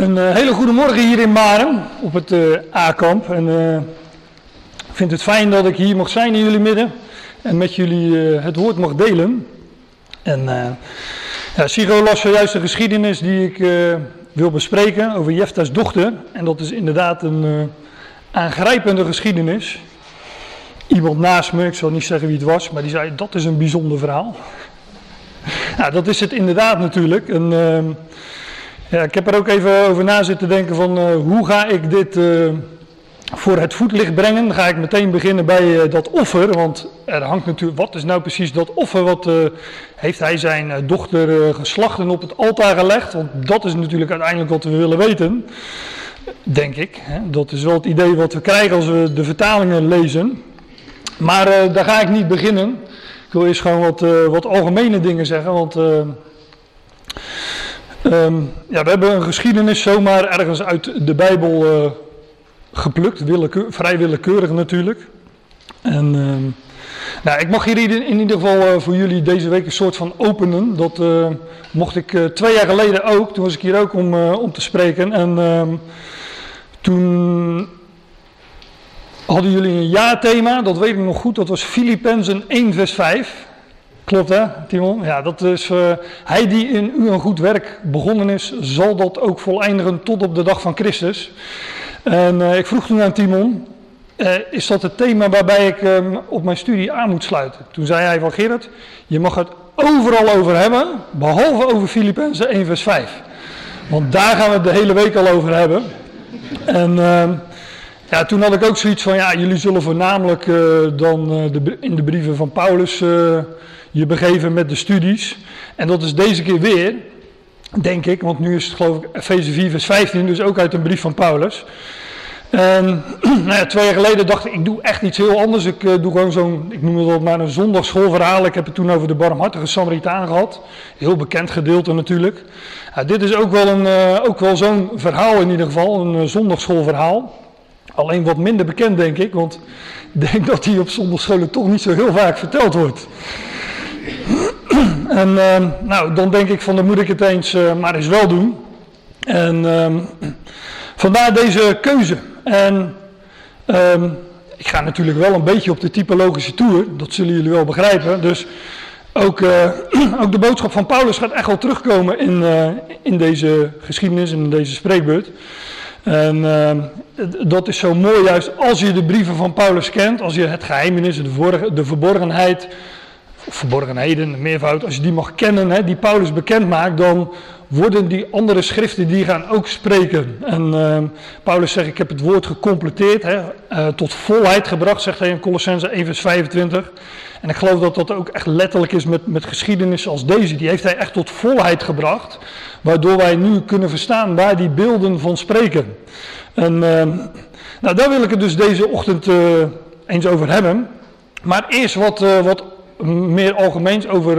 Een hele goede morgen hier in Maren op het A-kamp. En ik vind het fijn dat ik hier mag zijn in jullie midden en met jullie het woord mag delen. En Sigo las zojuist de geschiedenis die ik wil bespreken over Jefta's dochter. En dat is inderdaad een aangrijpende geschiedenis. Iemand naast me, ik zal niet zeggen wie het was, maar die zei dat is een bijzonder verhaal. Ja, dat is het inderdaad natuurlijk. En, ik heb er ook even over na zitten denken van hoe ga ik dit voor het voetlicht brengen. Dan ga ik meteen beginnen bij dat offer, want er hangt natuurlijk, wat is nou precies dat offer? Wat heeft hij zijn dochter geslacht en op het altaar gelegd? Want dat is natuurlijk uiteindelijk wat we willen weten, denk ik. Hè? Dat is wel het idee wat we krijgen als we de vertalingen lezen. Maar daar ga ik niet beginnen. Ik wil eerst gewoon wat algemene dingen zeggen, want we hebben een geschiedenis zomaar ergens uit de Bijbel geplukt, vrij willekeurig natuurlijk. En ik mag hier in ieder geval voor jullie deze week een soort van openen. Dat mocht ik 2 jaar geleden ook, toen was ik hier ook om te spreken. En toen hadden jullie een jaarthema, dat weet ik nog goed, dat was Filippenzen 1 vers 5. Klopt hè, Timon? Ja, dat is hij die in u een goed werk begonnen is, zal dat ook voleindigen tot op de dag van Christus. En ik vroeg toen aan Timon, is dat het thema waarbij ik op mijn studie aan moet sluiten? Toen zei hij van Gerrit, je mag het overal over hebben, behalve over Filippenzen 1 vers 5. Want daar gaan we het de hele week al over hebben. En toen had ik ook zoiets van, jullie zullen voornamelijk in de brieven van Paulus je begeven met de studies. En dat is deze keer weer, denk ik, want nu is het geloof ik Efeze 4 vers 15, dus ook uit een brief van Paulus. En 2 jaar geleden dacht ik doe echt iets heel anders. Ik doe gewoon ik noem het maar een zondagsschoolverhaal. Ik heb het toen over de barmhartige Samaritaan gehad. Heel bekend gedeelte natuurlijk. Dit is ook wel zo'n verhaal in ieder geval, een zondagsschoolverhaal. Alleen wat minder bekend denk ik, want ik denk dat die op zondagscholen toch niet zo heel vaak verteld wordt. En dan denk ik van dan moet ik het eens maar eens wel doen. En vandaar deze keuze. En ik ga natuurlijk wel een beetje op de typologische toer, dat zullen jullie wel begrijpen. Dus ook de boodschap van Paulus gaat echt wel terugkomen in deze geschiedenis, in deze spreekbeurt. En dat is zo mooi juist als je de brieven van Paulus kent, als je het geheimenis, de verborgenheid, verborgenheden, de meervoud, als je die mag kennen, die Paulus bekend maakt, dan worden die andere schriften, die gaan ook spreken. En Paulus zegt, ik heb het woord gecompleteerd, tot volheid gebracht, zegt hij in Colossenzen 1 vers 25. En ik geloof dat dat ook echt letterlijk is met geschiedenissen als deze. Die heeft hij echt tot volheid gebracht, waardoor wij nu kunnen verstaan waar die beelden van spreken. En daar wil ik het dus deze ochtend eens over hebben. Maar eerst wat meer algemeens over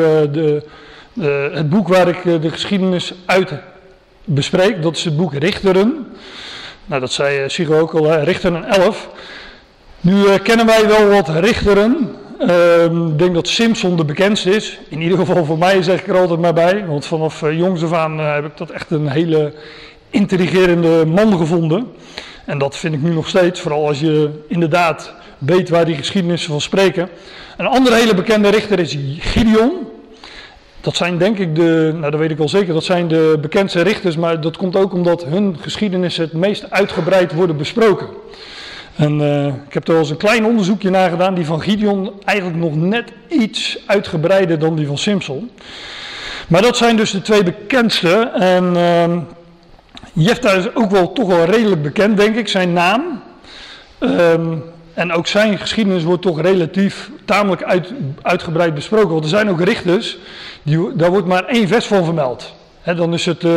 het boek waar ik de geschiedenis uit bespreek. Dat is het boek Richteren. Nou, dat zei Sigo ook al, Richteren 11. Nu kennen wij wel wat Richteren. Ik denk dat Simson de bekendste is. In ieder geval voor mij zeg ik er altijd maar bij. Want vanaf jongs af aan heb ik dat echt een hele intrigerende man gevonden. En dat vind ik nu nog steeds. Vooral als je inderdaad weet waar die geschiedenissen van spreken. Een andere hele bekende richter is Gideon. Dat zijn denk ik dat weet ik wel zeker, dat zijn de bekendste richters. Maar dat komt ook omdat hun geschiedenissen het meest uitgebreid worden besproken. En ik heb er wel eens een klein onderzoekje naar gedaan. Die van Gideon eigenlijk nog net iets uitgebreider dan die van Simson. Maar dat zijn dus de 2 bekendste. En Jefta is ook wel toch wel redelijk bekend, denk ik, zijn naam. En ook zijn geschiedenis wordt toch relatief tamelijk uitgebreid besproken. Want er zijn ook richters, daar wordt maar 1 vers van vermeld. Dan is het,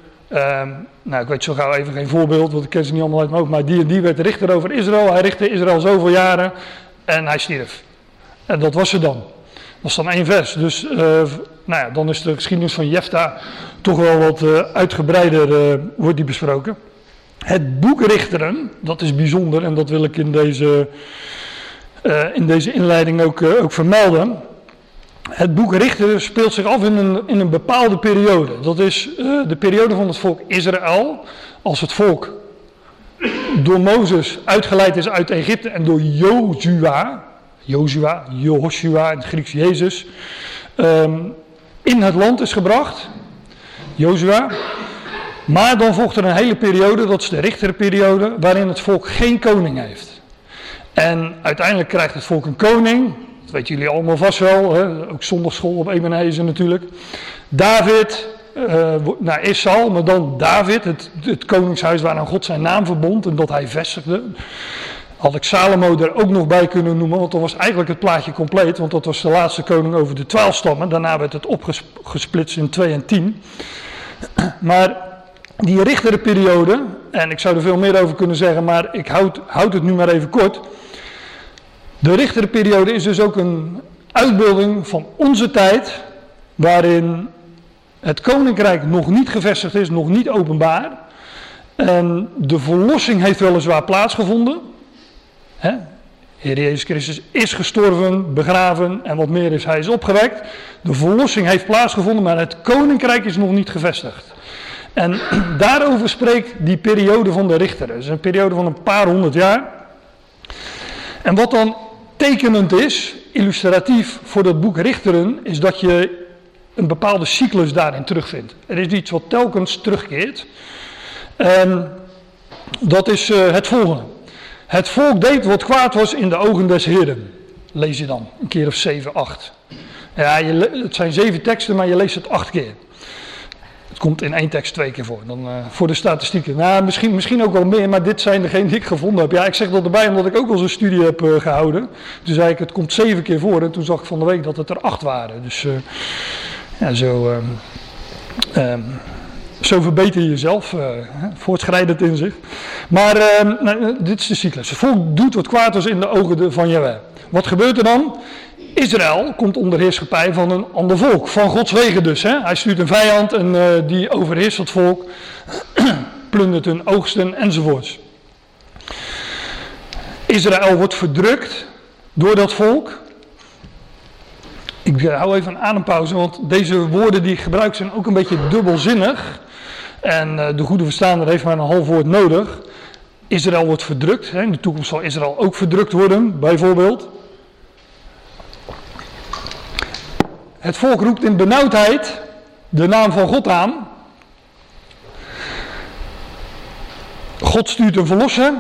ik weet zo gauw even geen voorbeeld, want ik ken ze niet allemaal uit mijn hoofd. Maar die en die werd richter over Israël. Hij richtte Israël zoveel jaren en hij stierf. En dat was er dan. Dat is dan 1 vers. Dus dan is de geschiedenis van Jefta toch wel wat uitgebreider wordt die besproken. Het boek Richteren, dat is bijzonder en dat wil ik in deze inleiding ook vermelden. Het boek Richteren speelt zich af in een bepaalde periode. Dat is de periode van het volk Israël. Als het volk door Mozes uitgeleid is uit Egypte en door Joshua in het Grieks Jezus, in het land is gebracht. Joshua. Maar dan volgt er een hele periode, dat is de Richterperiode, waarin het volk geen koning heeft. En uiteindelijk krijgt het volk een koning. Dat weten jullie allemaal vast wel, hè? Ook zondagschool op Ebenezer natuurlijk. David, is Saul, maar dan David, het koningshuis waaraan God zijn naam verbond en dat hij vestigde. Had ik Salomo er ook nog bij kunnen noemen, want dan was eigenlijk het plaatje compleet, want dat was de laatste koning over de 12 stammen. Daarna werd het opgesplitst in 2 en 10. Maar die Richterperiode, en ik zou er veel meer over kunnen zeggen, maar ik houd het nu maar even kort. De Richterperiode is dus ook een uitbeelding van onze tijd, waarin het koninkrijk nog niet gevestigd is, nog niet openbaar. En de verlossing heeft weliswaar plaatsgevonden. Heer Jezus Christus is gestorven, begraven en wat meer is, hij is opgewekt. De verlossing heeft plaatsgevonden, maar het koninkrijk is nog niet gevestigd. En daarover spreekt die periode van de Richter. Dat is een periode van een paar 100 jaar. En wat dan tekenend is, illustratief voor dat boek Richteren, is dat je een bepaalde cyclus daarin terugvindt. Er is iets wat telkens terugkeert. En dat is het volgende. Het volk deed wat kwaad was in de ogen des Heeren. Lees je dan, een keer of 7, 8. Ja, het zijn 7 teksten, maar je leest het 8 keer. Het komt in 1 tekst 2 keer voor, dan voor de statistieken. Nou, misschien ook wel meer, maar dit zijn degenen die ik gevonden heb. Ja, ik zeg dat erbij omdat ik ook al zo'n studie heb gehouden. Toen zei ik, het komt 7 keer voor en toen zag ik van de week dat het er 8 waren. Dus zo verbeter je jezelf, voortschrijdend in zich. Maar dit is de cyclus. Het volk doet wat kwaad was in de ogen van Jahweh. Wat gebeurt er dan? Israël komt onder heerschappij van een ander volk, van Gods wegen dus. Hè? Hij stuurt een vijand en die overheerst het volk, plundert hun oogsten enzovoorts. Israël wordt verdrukt door dat volk. Ik hou even een adempauze, want deze woorden die ik gebruik zijn ook een beetje dubbelzinnig. En de goede verstaander heeft maar een half woord nodig. Israël wordt verdrukt. Hè? In de toekomst zal Israël ook verdrukt worden, bijvoorbeeld. Het volk roept in benauwdheid de naam van God aan. God stuurt een verlosser.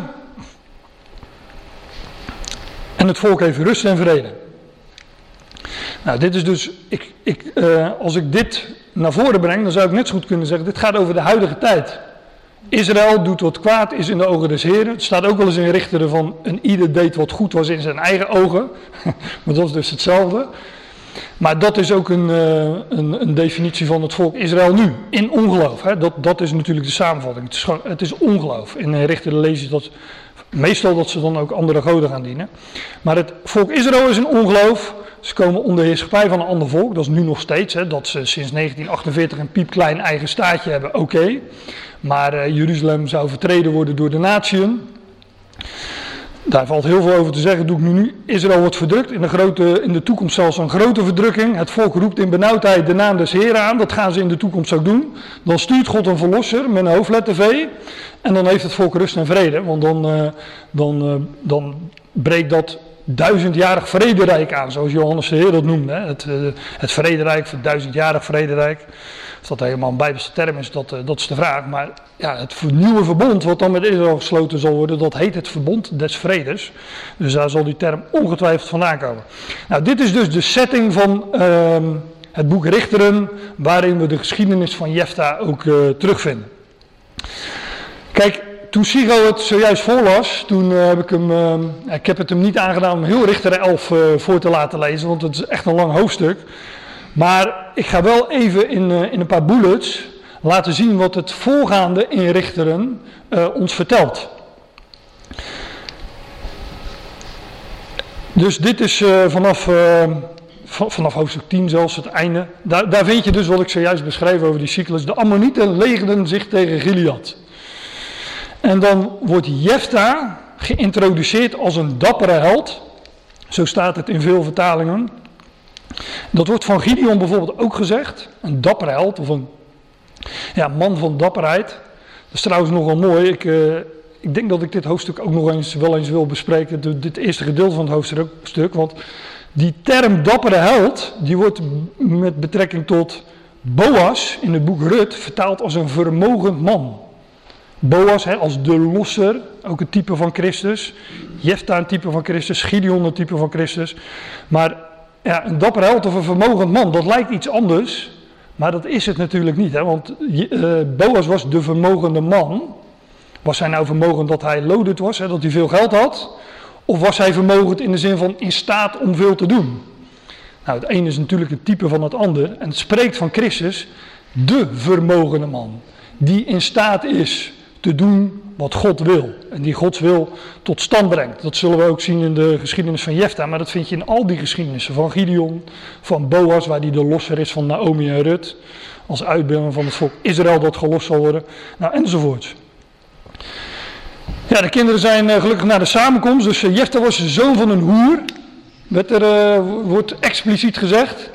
En het volk heeft rust en vrede. Nou, dit is dus, als ik dit naar voren breng, dan zou ik net zo goed kunnen zeggen, dit gaat over de huidige tijd. Israël doet wat kwaad is in de ogen des Heren. Het staat ook wel eens in Richteren van, een ieder deed wat goed was in zijn eigen ogen. Maar dat is dus hetzelfde. Maar dat is ook een definitie van het volk Israël nu, in ongeloof. Hè? Dat is natuurlijk de samenvatting. Het is ongeloof. In Richteren lees je dat meestal dat ze dan ook andere goden gaan dienen. Maar het volk Israël is in ongeloof. Ze komen onder heerschappij van een ander volk. Dat is nu nog steeds. Hè? Dat ze sinds 1948 een piepklein eigen staatje hebben, oké. Maar Jeruzalem zou vertreden worden door de natieën. Daar valt heel veel over te zeggen, doe ik nu. Israël wordt verdrukt, in de toekomst zelfs een grote verdrukking. Het volk roept in benauwdheid de naam des Heren aan, dat gaan ze in de toekomst ook doen. Dan stuurt God een verlosser met een hoofdletter V. En dan heeft het volk rust en vrede, want dan breekt dat 1000-jarig vrederijk aan, zoals Johannes de Heer dat noemde. Hè? Het vrederijk, het 1000-jarig vrederijk. Of dat helemaal een Bijbelse term is, dat is de vraag. Maar ja, het nieuwe verbond wat dan met Israël gesloten zal worden, dat heet het verbond des vredes. Dus daar zal die term ongetwijfeld vandaan komen. Nou, dit is dus de setting van het boek Richteren, waarin we de geschiedenis van Jefta ook terugvinden. Kijk, toen Sigo het zojuist voorlas, toen ik heb het hem niet aangedaan om heel Richteren 11 voor te laten lezen, want het is echt een lang hoofdstuk. Maar ik ga wel even in een paar bullets laten zien wat het voorgaande in Richteren ons vertelt. Dus dit is vanaf hoofdstuk 10 zelfs het einde. Daar vind je dus wat ik zojuist beschreef over die cyclus. De Ammonieten legerden zich tegen Gilead. En dan wordt Jefta geïntroduceerd als een dappere held. Zo staat het in veel vertalingen. Dat wordt van Gideon bijvoorbeeld ook gezegd. Een dappere held of een man van dapperheid. Dat is trouwens nogal mooi. Ik denk dat ik dit hoofdstuk ook nog wel eens wil bespreken. Dit eerste gedeelte van het hoofdstuk. Want die term dappere held, die wordt met betrekking tot Boas in het boek Rut vertaald als een vermogend man. Boas als de losser, ook een type van Christus. Jefta een type van Christus, Gideon een type van Christus. Maar een dapper held of een vermogend man, dat lijkt iets anders. Maar dat is het natuurlijk niet. Hè? Want Boas was de vermogende man. Was hij nou vermogend dat hij loaded was, hè? Dat hij veel geld had? Of was hij vermogend in de zin van in staat om veel te doen? Nou, het een is natuurlijk het type van het ander. En het spreekt van Christus, de vermogende man. Die in staat is te doen wat God wil. En die Gods wil tot stand brengt. Dat zullen we ook zien in de geschiedenis van Jefta. Maar dat vind je in al die geschiedenissen. Van Gideon, van Boas, waar die de losser is van Naomi en Rut. Als uitbeelding van het volk Israël dat gelost zal worden. Nou, enzovoort. Ja, de kinderen zijn gelukkig naar de samenkomst. Dus Jefta was de zoon van een hoer. Wordt expliciet gezegd.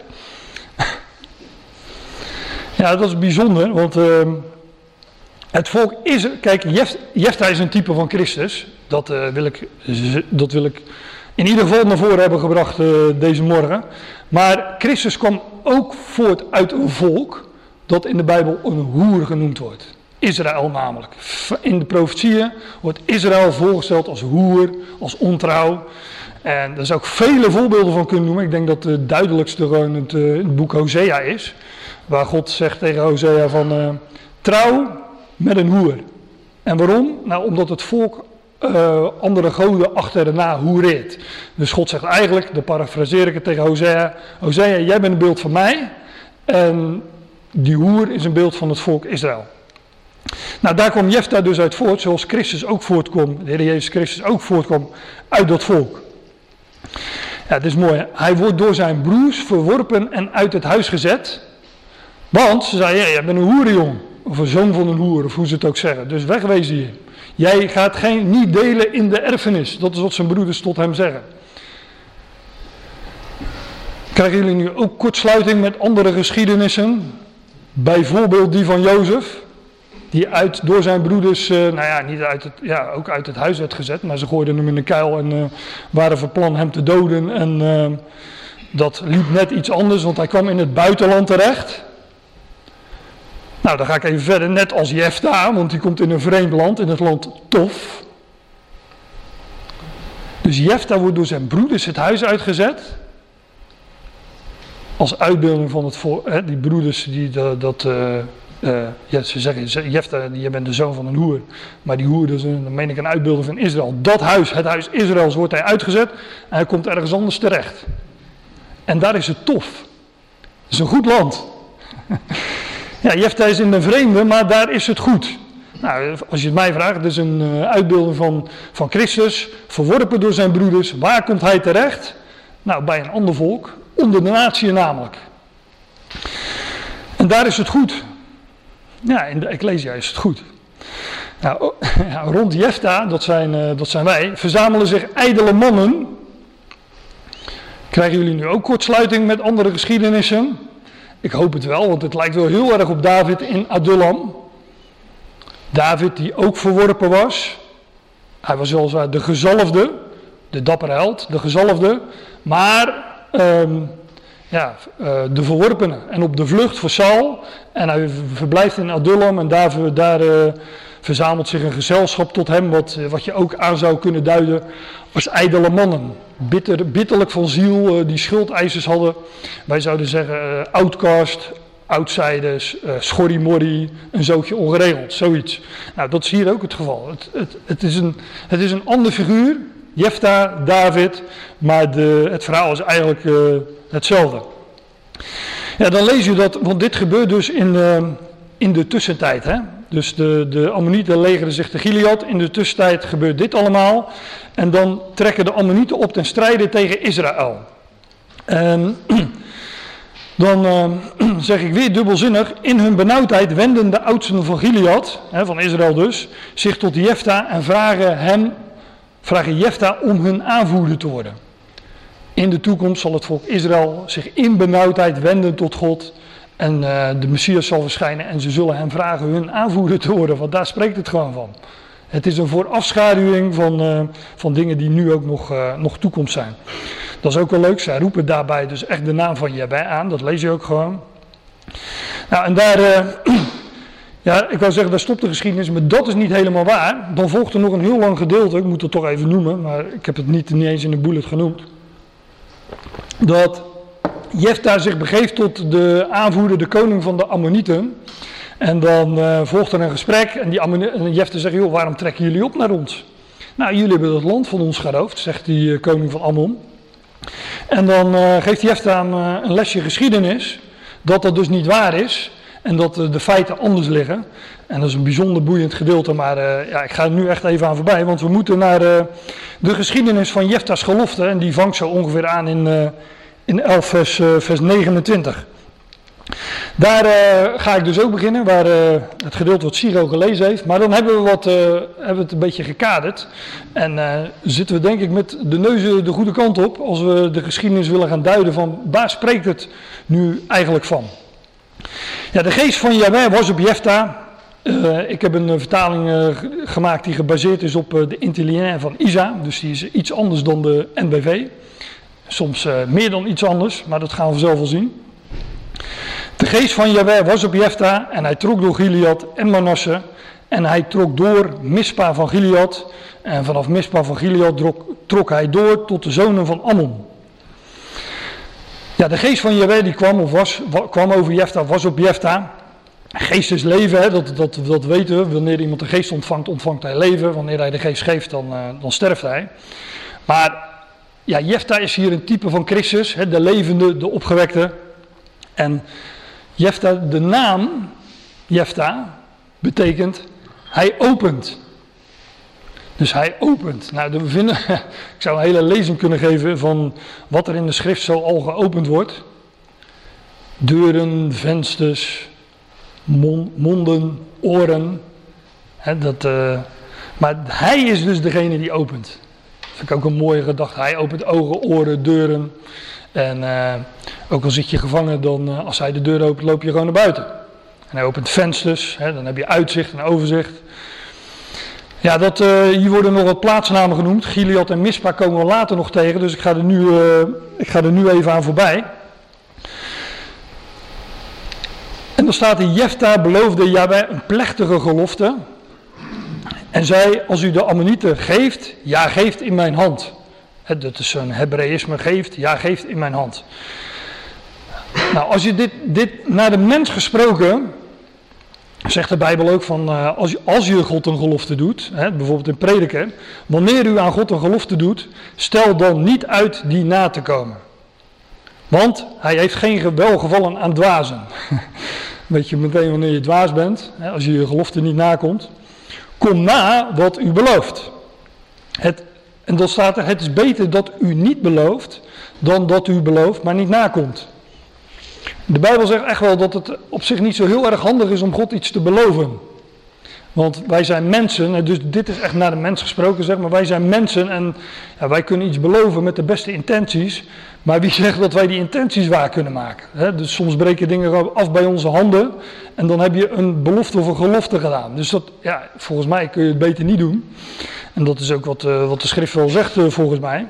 Ja, dat is bijzonder. Want het volk is... Kijk, Jefta is een type van Christus. Dat wil ik in ieder geval naar voren hebben gebracht deze morgen. Maar Christus kwam ook voort uit een volk dat in de Bijbel een hoer genoemd wordt. Israël namelijk. In de profetieën wordt Israël voorgesteld als hoer, als ontrouw. En daar zou ik vele voorbeelden van kunnen noemen. Ik denk dat de duidelijkste gewoon het boek Hosea is. Waar God zegt tegen Hosea van trouw met een hoer. En waarom? Nou, omdat het volk andere goden achterna hoereert. Dus God zegt eigenlijk, dan parafraseer ik het tegen Hosea. Hosea, jij bent een beeld van mij. En die hoer is een beeld van het volk Israël. Nou, daar kwam Jefta dus uit voort, zoals Christus ook voortkwam, de Heer Jezus Christus ook voortkwam uit dat volk. Ja, het is mooi, hè? Hij wordt door zijn broers verworpen en uit het huis gezet. Want ze zeiden, jij bent een hoerenjong, of een zoon van een hoer, of hoe ze het ook zeggen. Dus wegwezen hier. Jij gaat niet delen in de erfenis. Dat is wat zijn broeders tot hem zeggen. Krijgen jullie nu ook kortsluiting met andere geschiedenissen? Bijvoorbeeld die van Jozef. Die door zijn broeders, niet ook uit het huis werd gezet. Maar ze gooiden hem in een kuil en waren van plan hem te doden. En dat liep net iets anders, want hij kwam in het buitenland terecht. Nou, dan ga ik even verder, net als Jefta, want die komt in een vreemd land, in het land Tof. Dus Jefta wordt door zijn broeders het huis uitgezet. Als uitbeelding van het volk, die broeders die ze zeggen, Jefta, je bent de zoon van een hoer. Maar die hoer, dan meen ik een uitbeelding van Israël. Dat huis, het huis Israëls, wordt hij uitgezet en hij komt ergens anders terecht. En daar is het Tof. Het is een goed land. Ja, Jefta is in de vreemde, maar daar is het goed. Nou, als je het mij vraagt, het is een uitbeelding van Christus, verworpen door zijn broeders. Waar komt hij terecht? Nou, bij een ander volk, onder de natie namelijk. En daar is het goed. Ja, in de Ecclesia is het goed. Nou, rond Jefta, dat zijn wij, verzamelen zich ijdele mannen. Krijgen jullie nu ook kortsluiting met andere geschiedenissen? Ik hoop het wel, want het lijkt wel heel erg op David in Adullam. David die ook verworpen was. Hij was weliswaar de gezalfde, de dappere held, de gezalfde. Maar de verworpene en op de vlucht voor Saul. En hij verblijft in Adullam en daar verzamelt zich een gezelschap tot hem. Wat je ook aan zou kunnen duiden als ijdele mannen. Bitterlijk van ziel, die schuldeisers hadden. Wij zouden zeggen outcast, outsiders, schorrimorrie, een zootje ongeregeld, zoiets. Nou, dat is hier ook het geval. Het is een ander figuur, Jefta, David, maar het verhaal is eigenlijk hetzelfde. Ja, dan lees je dat, want dit gebeurt dus in de tussentijd. Hè? Dus de Ammonieten legeren zich te Gilead. In de tussentijd gebeurt dit allemaal. En dan trekken de Ammonieten op ten strijde tegen Israël. En dan zeg ik weer dubbelzinnig. In hun benauwdheid wenden de oudsten van Gilead, van Israël dus, zich tot Jefta en vragen Jefta om hun aanvoerder te worden. In de toekomst zal het volk Israël zich in benauwdheid wenden tot God. En de Messias zal verschijnen en ze zullen hem vragen hun aanvoerder te worden. Want daar spreekt het gewoon van. Het is een voorafschaduwing van dingen die nu ook nog toekomst zijn. Dat is ook wel leuk. Zij roepen daarbij dus echt de naam van Jahweh aan. Dat lees je ook gewoon. Nou, en daar, ik wou zeggen, daar stopt de geschiedenis, maar dat is niet helemaal waar. Dan volgt er nog een heel lang gedeelte, ik moet het toch even noemen, maar ik heb het niet eens in de bullet genoemd. Dat Jefta zich begeeft tot de aanvoerder, de koning van de Ammonieten. En dan volgt er een gesprek en Jefta zegt, joh, waarom trekken jullie op naar ons? Nou, jullie hebben het land van ons geroofd, zegt die koning van Ammon. En dan geeft Jefta een lesje geschiedenis, dat dat dus niet waar is en dat de feiten anders liggen. En dat is een bijzonder boeiend gedeelte, maar ik ga er nu echt even aan voorbij, want we moeten naar de geschiedenis van Jefta's gelofte en die vangt zo ongeveer aan in 11 vers 29. Daar ga ik dus ook beginnen, waar het gedeelte wat Siro gelezen heeft. Maar dan hebben we het een beetje gekaderd. En zitten we denk ik met de neuzen de goede kant op, als we de geschiedenis willen gaan duiden van waar spreekt het nu eigenlijk van. Ja, de geest van Jahweh was op Jefta. Ik heb een vertaling gemaakt die gebaseerd is op de Intelliair van Isa. Dus die is iets anders dan de NBV. Soms meer dan iets anders, maar dat gaan we zelf wel zien. De geest van Jahweh was op Jefta en hij trok door Gilead en Manasse. En hij trok door Mispa van Gilead. En vanaf Mispa van Gilead trok hij door tot de zonen van Ammon. Ja, de geest van Jahweh die kwam over Jefta, was op Jefta. Geest is leven, hè, dat weten we. Wanneer iemand de geest ontvangt, ontvangt hij leven. Wanneer hij de geest geeft, dan sterft hij. Maar ja, Jefta is hier een type van Christus, hè, de levende, de opgewekte. En Jefta, de naam Jefta, betekent hij opent. Dus hij opent. Nou, we vinden, ik zou een hele lezing kunnen geven van wat er in de schrift zo al geopend wordt. Deuren, vensters, monden, oren. Maar hij is dus degene die opent. Dat vind ik ook een mooie gedachte. Hij opent ogen, oren, deuren. En ook al zit je gevangen, dan als hij de deur opent, loop je gewoon naar buiten. En hij opent vensters, dan heb je uitzicht en overzicht. Ja, hier worden nog wat plaatsnamen genoemd. Gilead en Mispa komen we later nog tegen, dus ik ga er nu even aan voorbij. En dan staat in Jefta beloofde Jahweh een plechtige gelofte. En zei, als u de Ammonieten geeft, ja, geeft in mijn hand. Dat is een Hebreïsme, geeft, ja, geeft in mijn hand. Nou, als je dit naar de mens gesproken, zegt de Bijbel ook van, als je God een gelofte doet, bijvoorbeeld in Prediker, wanneer u aan God een gelofte doet, stel dan niet uit die na te komen. Want hij heeft geen welgevallen aan dwazen. Weet je meteen wanneer je dwaas bent, als je je gelofte niet nakomt. Kom na wat u belooft. En dan staat er, het is beter dat u niet belooft, dan dat u belooft, maar niet nakomt. De Bijbel zegt echt wel dat het op zich niet zo heel erg handig is om God iets te beloven. Want wij zijn mensen, en dus dit is echt naar de mens gesproken, zeg maar. Wij zijn mensen en ja, wij kunnen iets beloven met de beste intenties. Maar wie zegt dat wij die intenties waar kunnen maken? Dus soms breken dingen af bij onze handen en dan heb je een belofte of een gelofte gedaan. Dus volgens mij kun je het beter niet doen. En dat is ook wat de schrift wel zegt volgens mij.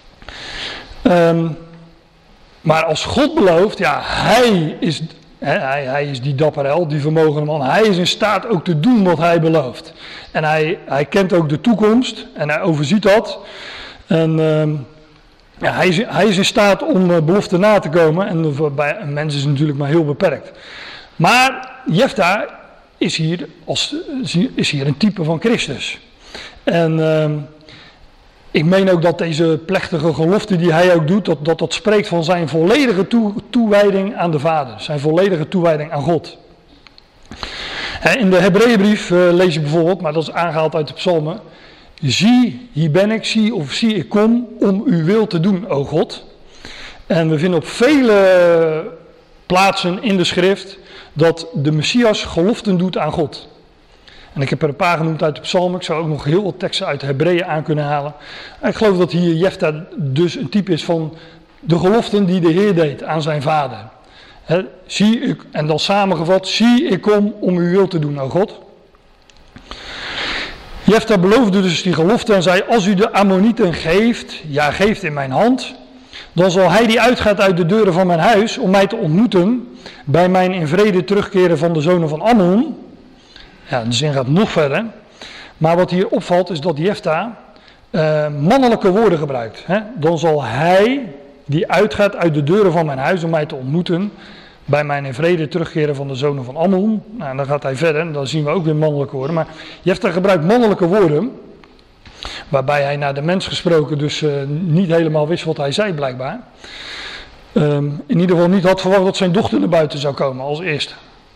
Maar als God belooft, ja, hij is die dappere held, die vermogende man. Hij is in staat ook te doen wat hij belooft. En hij kent ook de toekomst en hij overziet dat. En hij is in staat om beloften na te komen. En bij een mens is het natuurlijk maar heel beperkt. Maar Jefta is hier een type van Christus. En ik meen ook dat deze plechtige gelofte die hij ook doet, dat spreekt van zijn volledige toewijding aan de Vader. Zijn volledige toewijding aan God. In de Hebreeënbrief lees je bijvoorbeeld, maar dat is aangehaald uit de psalmen. Zie, hier ben ik, zie ik kom om uw wil te doen, o God. En we vinden op vele plaatsen in de schrift dat de Messias geloften doet aan God. En ik heb er een paar genoemd uit de psalmen. Ik zou ook nog heel wat teksten uit de Hebreeën aan kunnen halen. En ik geloof dat hier Jefta dus een type is van de geloften die de Heer deed aan zijn vader. En dan samengevat, zie ik kom om uw wil te doen, o God. Jefta beloofde dus die gelofte en zei, als u de Ammonieten geeft in mijn hand, dan zal hij die uitgaat uit de deuren van mijn huis om mij te ontmoeten bij mijn in vrede terugkeren van de zonen van Ammon. Ja, de zin gaat nog verder. Maar wat hier opvalt is dat Jefta mannelijke woorden gebruikt. Dan zal hij die uitgaat uit de deuren van mijn huis om mij te ontmoeten bij mijn in vrede terugkeren van de zonen van Ammon. Nou, en dan gaat hij verder en dan zien we ook weer mannelijke woorden. Maar Jefta gebruikt mannelijke woorden, waarbij hij naar de mens gesproken dus niet helemaal wist wat hij zei blijkbaar. In ieder geval niet had verwacht dat zijn dochter naar buiten zou komen als eerste.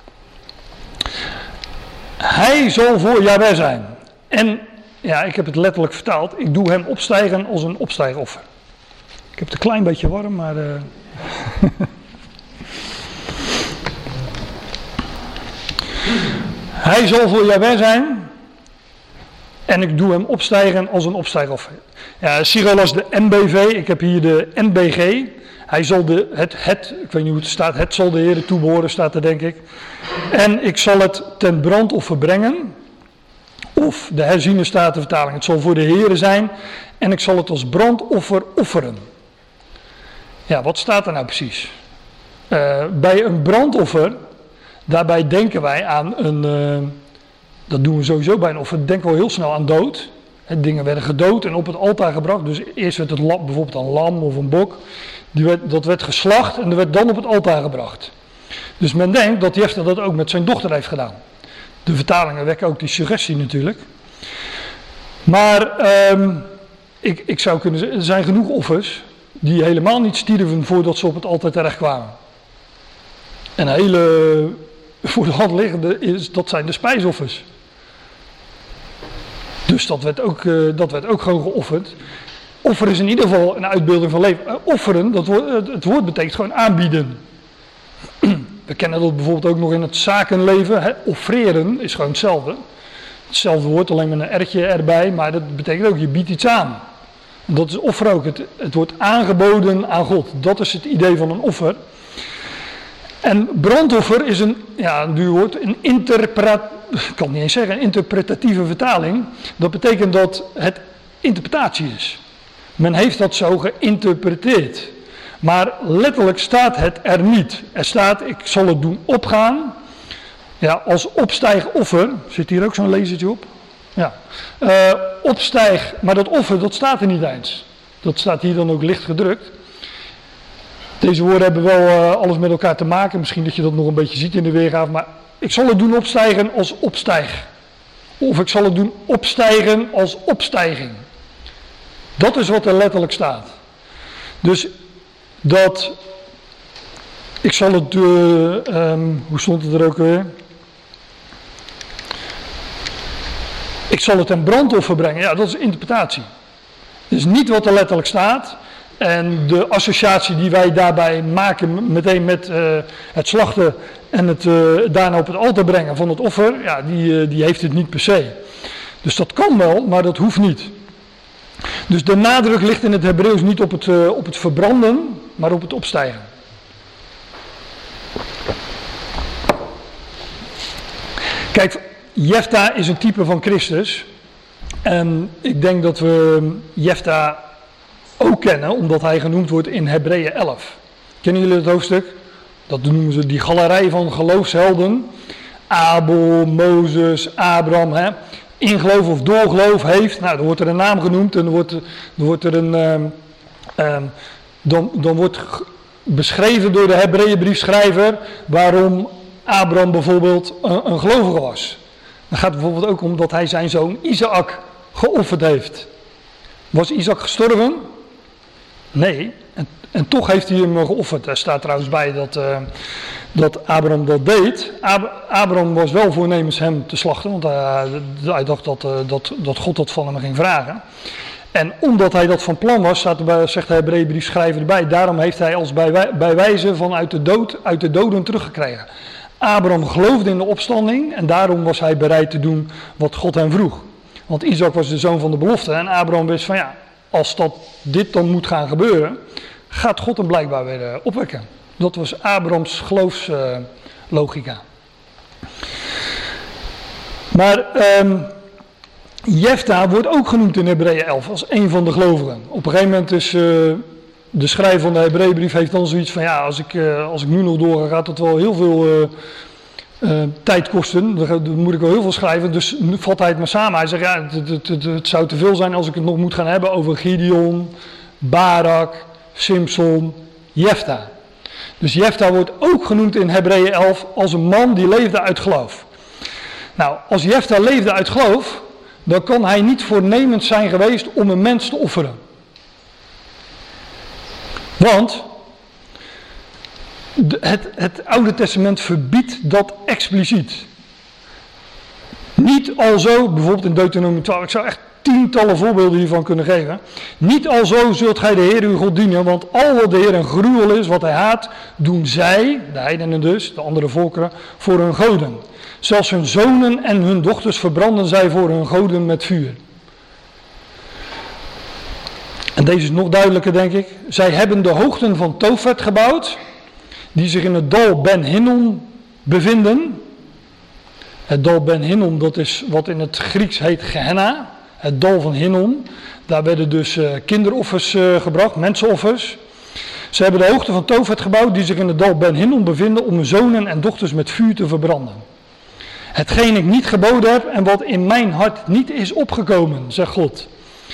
Hij zal voor Jahweh zijn. En ja, ik heb het letterlijk vertaald. Ik doe hem opstijgen als een opstijgoffer. Ik heb het een klein beetje warm, maar... Hij zal voor Jahweh zijn. En ik doe hem opstijgen als een opstijgoffer. Ja, Sirolas de MBV. Ik heb hier de NBG. Hij zal ik weet niet hoe het staat. Het zal de Heere toebehoren, staat er denk ik. En ik zal het ten brandoffer brengen. Of de herziene statenvertaling. Het zal voor de Heere zijn. En ik zal het als brandoffer offeren. Ja, wat staat er nou precies? Bij een brandoffer, daarbij denken wij aan dat doen we sowieso bij een offer, denken we heel snel aan dood. Dingen werden gedood en op het altaar gebracht. Dus eerst werd het bijvoorbeeld een lam of een bok. Dat werd geslacht en dat werd dan op het altaar gebracht. Dus men denkt dat Jefta dat ook met zijn dochter heeft gedaan. De vertalingen wekken ook die suggestie natuurlijk. Maar ik zou kunnen zeggen, er zijn genoeg offers die helemaal niet stierven voordat ze op het altaar terecht kwamen. En hele voor de hand liggende dat zijn de spijsoffers. Dus dat werd ook gewoon geofferd. Offer is in ieder geval een uitbeelding van leven. Offeren, het woord betekent gewoon aanbieden. We kennen dat bijvoorbeeld ook nog in het zakenleven. Offreren is gewoon hetzelfde. Hetzelfde woord, alleen met een R'tje erbij. Maar dat betekent ook, je biedt iets aan. Dat is offer ook. Het wordt aangeboden aan God. Dat is het idee van een offer. En brandoffer is een duur woord, een interpretatieve vertaling. Dat betekent dat het interpretatie is. Men heeft dat zo geïnterpreteerd. Maar letterlijk staat het er niet. Er staat, ik zal het doen opgaan. Ja, als opstijgoffer. Zit hier ook zo'n lezertje op? Ja. Opstijg, maar dat offer, dat staat er niet eens. Dat staat hier dan ook licht gedrukt. Deze woorden hebben wel alles met elkaar te maken. Misschien dat je dat nog een beetje ziet in de weergave. Maar ik zal het doen opstijgen als opstijg. Of ik zal het doen opstijgen als opstijging. Dat is wat er letterlijk staat. Dus dat... Ik zal het... hoe stond het er ook weer? Ik zal het ten brandoffer brengen. Ja, dat is interpretatie. Dat is niet wat er letterlijk staat. En de associatie die wij daarbij maken meteen met het slachten en het daarna op het altaar brengen van het offer, ja, die heeft het niet per se. Dus dat kan wel, maar dat hoeft niet. Dus de nadruk ligt in het Hebreeuws niet op het verbranden, maar op het opstijgen. Kijk, Jefta is een type van Christus. En ik denk dat we Jefta ook kennen, omdat hij genoemd wordt in Hebreeën 11. Kennen jullie het hoofdstuk? Dat noemen ze die galerij van geloofshelden. Abel, Mozes, Abraham, in geloof of door geloof heeft. Nou, dan wordt er een naam genoemd en dan wordt beschreven door de Hebreeënbriefschrijver waarom Abraham bijvoorbeeld een gelovige was. Dan gaat het bijvoorbeeld ook om dat hij zijn zoon Isaac geofferd heeft. Was Isaac gestorven? Nee, en toch heeft hij hem geofferd. Er staat trouwens bij dat Abraham dat deed. Abraham was wel voornemens hem te slachten, want hij dacht dat God dat van hem ging vragen. En omdat hij dat van plan was, zegt de Hebreeënbriefschrijver erbij, daarom heeft hij als bij wijze van uit de doden teruggekregen. Abraham geloofde in de opstanding en daarom was hij bereid te doen wat God hem vroeg. Want Isaac was de zoon van de belofte en Abraham wist van ja, als dit dan moet gaan gebeuren, gaat God hem blijkbaar weer opwekken. Dat was Abrahams geloofslogica. Maar Jefta wordt ook genoemd in Hebreeën 11 als een van de gelovigen. Op een gegeven moment is de schrijver van de Hebreeënbrief heeft dan zoiets van ja, als ik nu nog doorga, gaat dat wel heel veel tijd kosten. Dan moet ik wel heel veel schrijven, dus nu vat hij het maar samen. Hij zegt ja, het zou te veel zijn als ik het nog moet gaan hebben over Gideon, Barak, Simson, Jefta. Dus Jefta wordt ook genoemd in Hebreeën 11 als een man die leefde uit geloof. Nou, als Jefta leefde uit geloof, dan kan hij niet voornemens zijn geweest om een mens te offeren. Want het Oude Testament verbiedt dat expliciet. Niet alzo, bijvoorbeeld in Deuteronomium 12, ik zou echt tientallen voorbeelden hiervan kunnen geven. Niet alzo zult gij de Heer uw God dienen, want al wat de Heer een gruwel is, wat hij haat, doen zij, de heidenen dus, de andere volkeren, voor hun goden. Zelfs hun zonen en hun dochters verbranden zij voor hun goden met vuur. En deze is nog duidelijker, denk ik. Zij hebben de hoogten van Tofet gebouwd, die zich in het dal Ben Hinnom bevinden. Het dal Ben Hinnom, dat is wat in het Grieks heet Gehenna. Het dal van Hinnom. Daar werden dus kinderoffers gebracht, mensenoffers. Ze hebben de hoogte van Tofet gebouwd, die zich in het dal Ben Hinnom bevinden, om hun zonen en dochters met vuur te verbranden. Hetgeen ik niet geboden heb en wat in mijn hart niet is opgekomen, zegt God.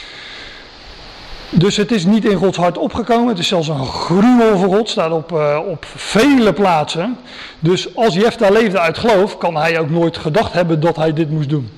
Dus het is niet in Gods hart opgekomen, het is zelfs een gruwel voor God, staat op vele plaatsen. Dus als Jefta leefde uit geloof, kan hij ook nooit gedacht hebben dat hij dit moest doen.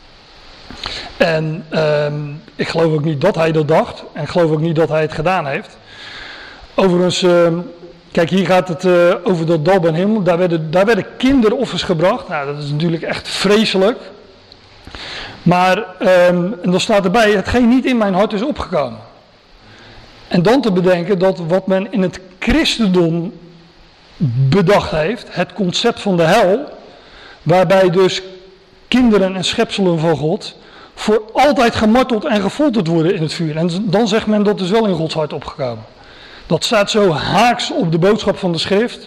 En ik geloof ook niet dat hij dat dacht, en ik geloof ook niet dat hij het gedaan heeft. Overigens, kijk, hier gaat het over dat dal Ben Hinnom, daar werden kinderoffers gebracht. Nou, dat is natuurlijk echt vreselijk. Maar, en dan staat erbij, hetgeen niet in mijn hart is opgekomen. En dan te bedenken dat wat men in het christendom bedacht heeft, het concept van de hel, waarbij dus kinderen en schepselen van God voor altijd gemarteld en gefolterd worden in het vuur. En dan zegt men dat is wel in Gods hart opgekomen. Dat staat zo haaks op de boodschap van de schrift,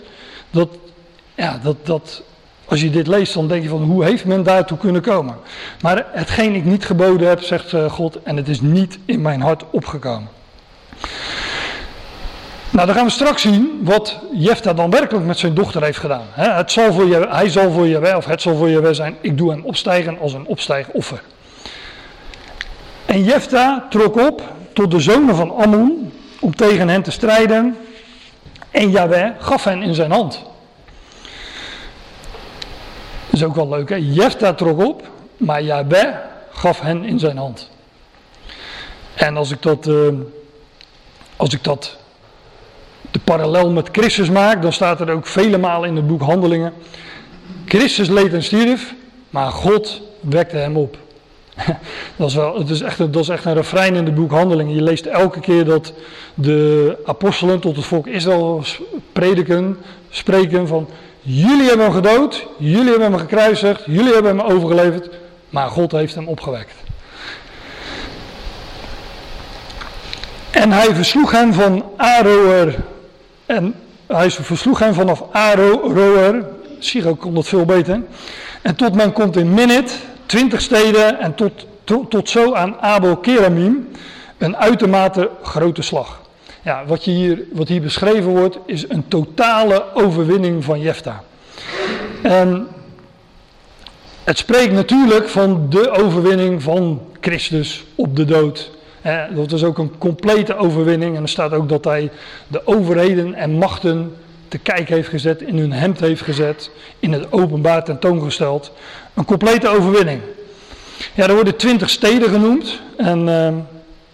dat als je dit leest, dan denk je van hoe heeft men daartoe kunnen komen. Maar hetgeen ik niet geboden heb, zegt God, en het is niet in mijn hart opgekomen. Nou, dan gaan we straks zien wat Jefta dan werkelijk met zijn dochter heeft gedaan. Hij zal voor Jahweh, of het zal voor Jahweh zijn, ik doe hem opstijgen als een opstijgoffer. En Jefta trok op tot de zonen van Ammon om tegen hen te strijden. En Jahweh gaf hen in zijn hand. Dat is ook wel leuk, hè? Jefta trok op, maar Jahweh gaf hen in zijn hand. En als ik dat de parallel met Christus maak, dan staat er ook vele malen in het boek Handelingen. Christus leed en stierf, maar God wekte hem op. Dat is echt een refrein in het boek Handelingen. Je leest elke keer dat de apostelen tot het volk Israël spreken van: jullie hebben hem gedood, jullie hebben hem gekruisigd, jullie hebben hem overgeleverd, maar God heeft hem opgewekt. En hij versloeg hen van Aroer. En hij versloeg hen vanaf Aroer. Sigo kon dat veel beter. En tot men komt in Minit, 20 steden. En tot zo aan Abel Keramim. Een uitermate grote slag. Ja, wat hier beschreven wordt, is een totale overwinning van Jefta. En het spreekt natuurlijk van de overwinning van Christus op de dood. Dat is ook een complete overwinning. En er staat ook dat hij de overheden en machten te kijk heeft gezet, in hun hemd heeft gezet, in het openbaar tentoongesteld. Een complete overwinning. Ja, er worden 20 steden genoemd. En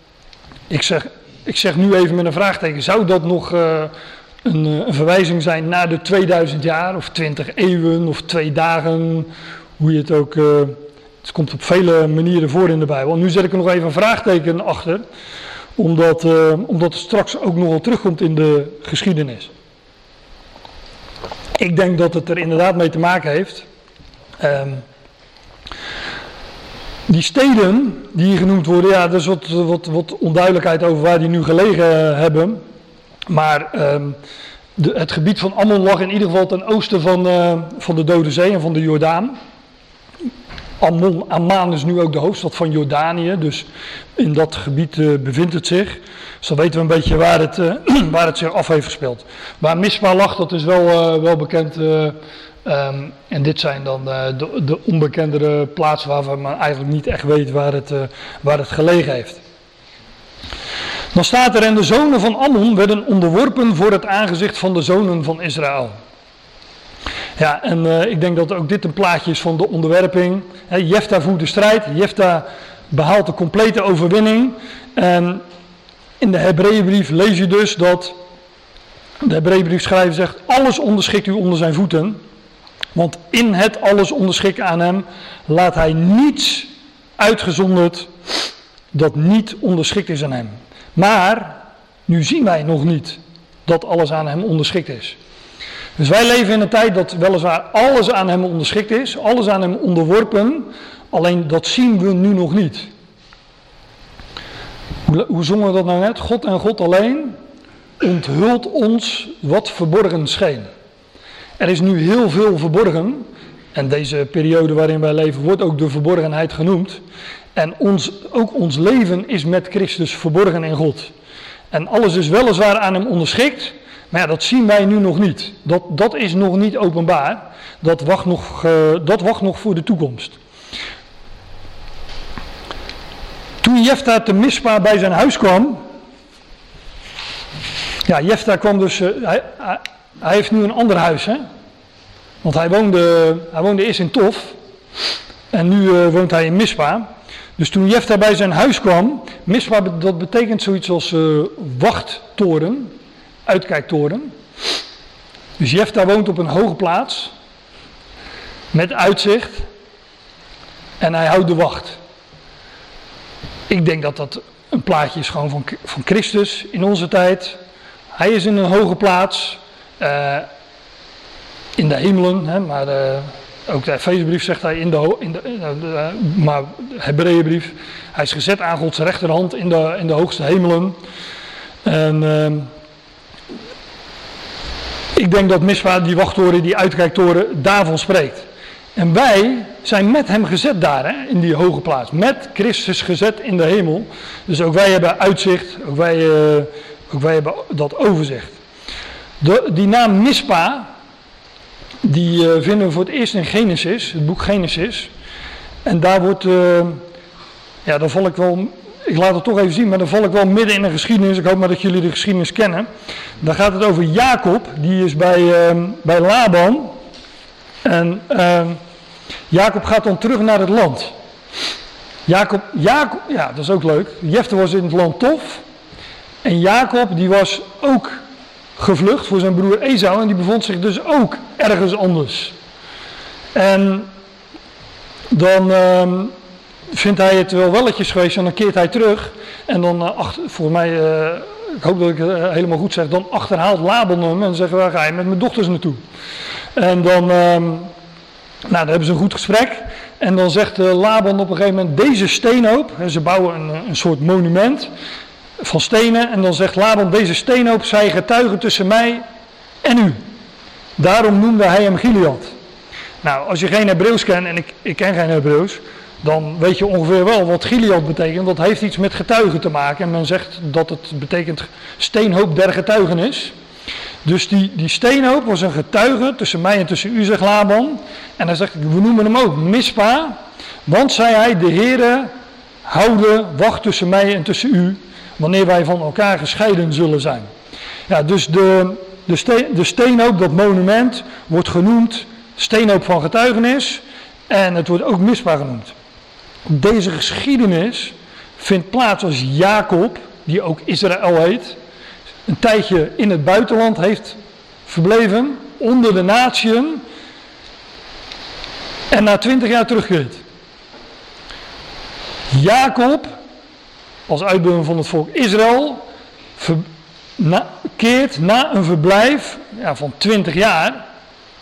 ik zeg nu even met een vraagteken, zou dat nog een verwijzing zijn naar de 2000 jaar of 20 eeuwen of 2 dagen, hoe je het ook... Het komt op vele manieren voor in de Bijbel. En nu zet ik er nog even een vraagteken achter, omdat het straks ook nogal terugkomt in de geschiedenis. Ik denk dat het er inderdaad mee te maken heeft. Die steden die hier genoemd worden, ja, er is wat onduidelijkheid over waar die nu gelegen hebben. Maar het gebied van Ammon lag in ieder geval ten oosten van de Dode Zee en van de Jordaan. Amman is nu ook de hoofdstad van Jordanië, dus in dat gebied bevindt het zich. Dus dan weten we een beetje waar het zich af heeft gespeeld. Waar Mispa lag, dat is wel bekend. En dit zijn dan de onbekendere plaatsen waarvan men eigenlijk niet echt weet waar het gelegen heeft. Dan staat er: en de zonen van Ammon werden onderworpen voor het aangezicht van de zonen van Israël. Ja, en ik denk dat ook dit een plaatje is van de onderwerping. Jefta voert de strijd, Jefta behaalt de complete overwinning. En in de Hebreeënbrief lees je dus dat de Hebreeënbriefschrijver zegt: alles onderschikt u onder zijn voeten. Want in het alles onderschikken aan hem laat hij niets uitgezonderd dat niet onderschikt is aan hem. Maar nu zien wij nog niet dat alles aan hem onderschikt is. Dus wij leven in een tijd dat weliswaar alles aan hem onderschikt is, alles aan hem onderworpen, alleen dat zien we nu nog niet. Hoe zongen we dat nou net? God en God alleen onthult ons wat verborgen scheen. Er is nu heel veel verborgen, en deze periode waarin wij leven wordt ook de verborgenheid genoemd. En ook ons leven is met Christus verborgen in God. En alles is weliswaar aan hem onderschikt, maar ja, dat zien wij nu nog niet. Dat is nog niet openbaar. Dat wacht nog voor de toekomst. Toen Jefta te Mispa bij zijn huis kwam. Ja, Jefta kwam dus. Hij heeft nu een ander huis, hè? Want hij woonde eerst in Tof. En nu woont hij in Mispa. Dus toen Jefta bij zijn huis kwam. Mispa, dat betekent zoiets als wachttoren. Uitkijktoren. Dus Jefta woont op een hoge plaats. Met uitzicht. En hij houdt de wacht. Ik denk dat dat een plaatje is gewoon van Christus in onze tijd. Hij is in een hoge plaats. In de hemelen. Hè, maar ook de Efezebrief zegt hij maar de Hebreeënbrief. Hij is gezet aan Gods rechterhand in de hoogste hemelen. En ik denk dat Mispa, die wachttoren, die uitkijktoren, daarvan spreekt. En wij zijn met hem gezet daar, hè, in die hoge plaats. Met Christus gezet in de hemel. Dus ook wij hebben uitzicht, ook wij hebben dat overzicht. Die naam Mispa, die vinden we voor het eerst in Genesis, het boek Genesis. En daar wordt, dan val ik wel, ik laat het toch even zien, maar dan val ik wel midden in een geschiedenis. Ik hoop maar dat jullie de geschiedenis kennen. Dan gaat het over Jacob, die is bij Laban. En Jacob gaat dan terug naar het land. Jacob, ja, dat is ook leuk. Jefte was in het land Tof. En Jacob, die was ook gevlucht voor zijn broer Esau. En die bevond zich dus ook ergens anders. En dan vindt hij het wel welletjes geweest. En dan keert hij terug. En dan, volgens mij, ik hoop dat ik het helemaal goed zeg. Dan achterhaalt Laban hem en zegt: waar ga je met mijn dochters naartoe? En dan hebben ze een goed gesprek. En dan zegt Laban op een gegeven moment: deze steenhoop. Ze bouwen een soort monument van stenen. En dan zegt Laban: deze steenhoop zij getuige tussen mij en u. Daarom noemde hij hem Gilead. Nou, als je geen Hebreeuws kent, en ik ken geen Hebreeuws, dan weet je ongeveer wel wat Gilead betekent. Dat heeft iets met getuigen te maken. En men zegt dat het betekent steenhoop der getuigenis. Dus die steenhoop was een getuige tussen mij en tussen u, zegt Laban. En hij zegt: we noemen hem ook Mispa. Want, zei hij, de Heere houde wacht tussen mij en tussen u, wanneer wij van elkaar gescheiden zullen zijn. Ja, dus de steenhoop, dat monument, wordt genoemd steenhoop van getuigenis. En het wordt ook Mispa genoemd. Deze geschiedenis vindt plaats als Jacob, die ook Israël heet, een tijdje in het buitenland heeft verbleven, onder de natieën, en na 20 jaar terugkeert. Jacob, als uitbundeling van het volk Israël, keert na een verblijf van 20 jaar,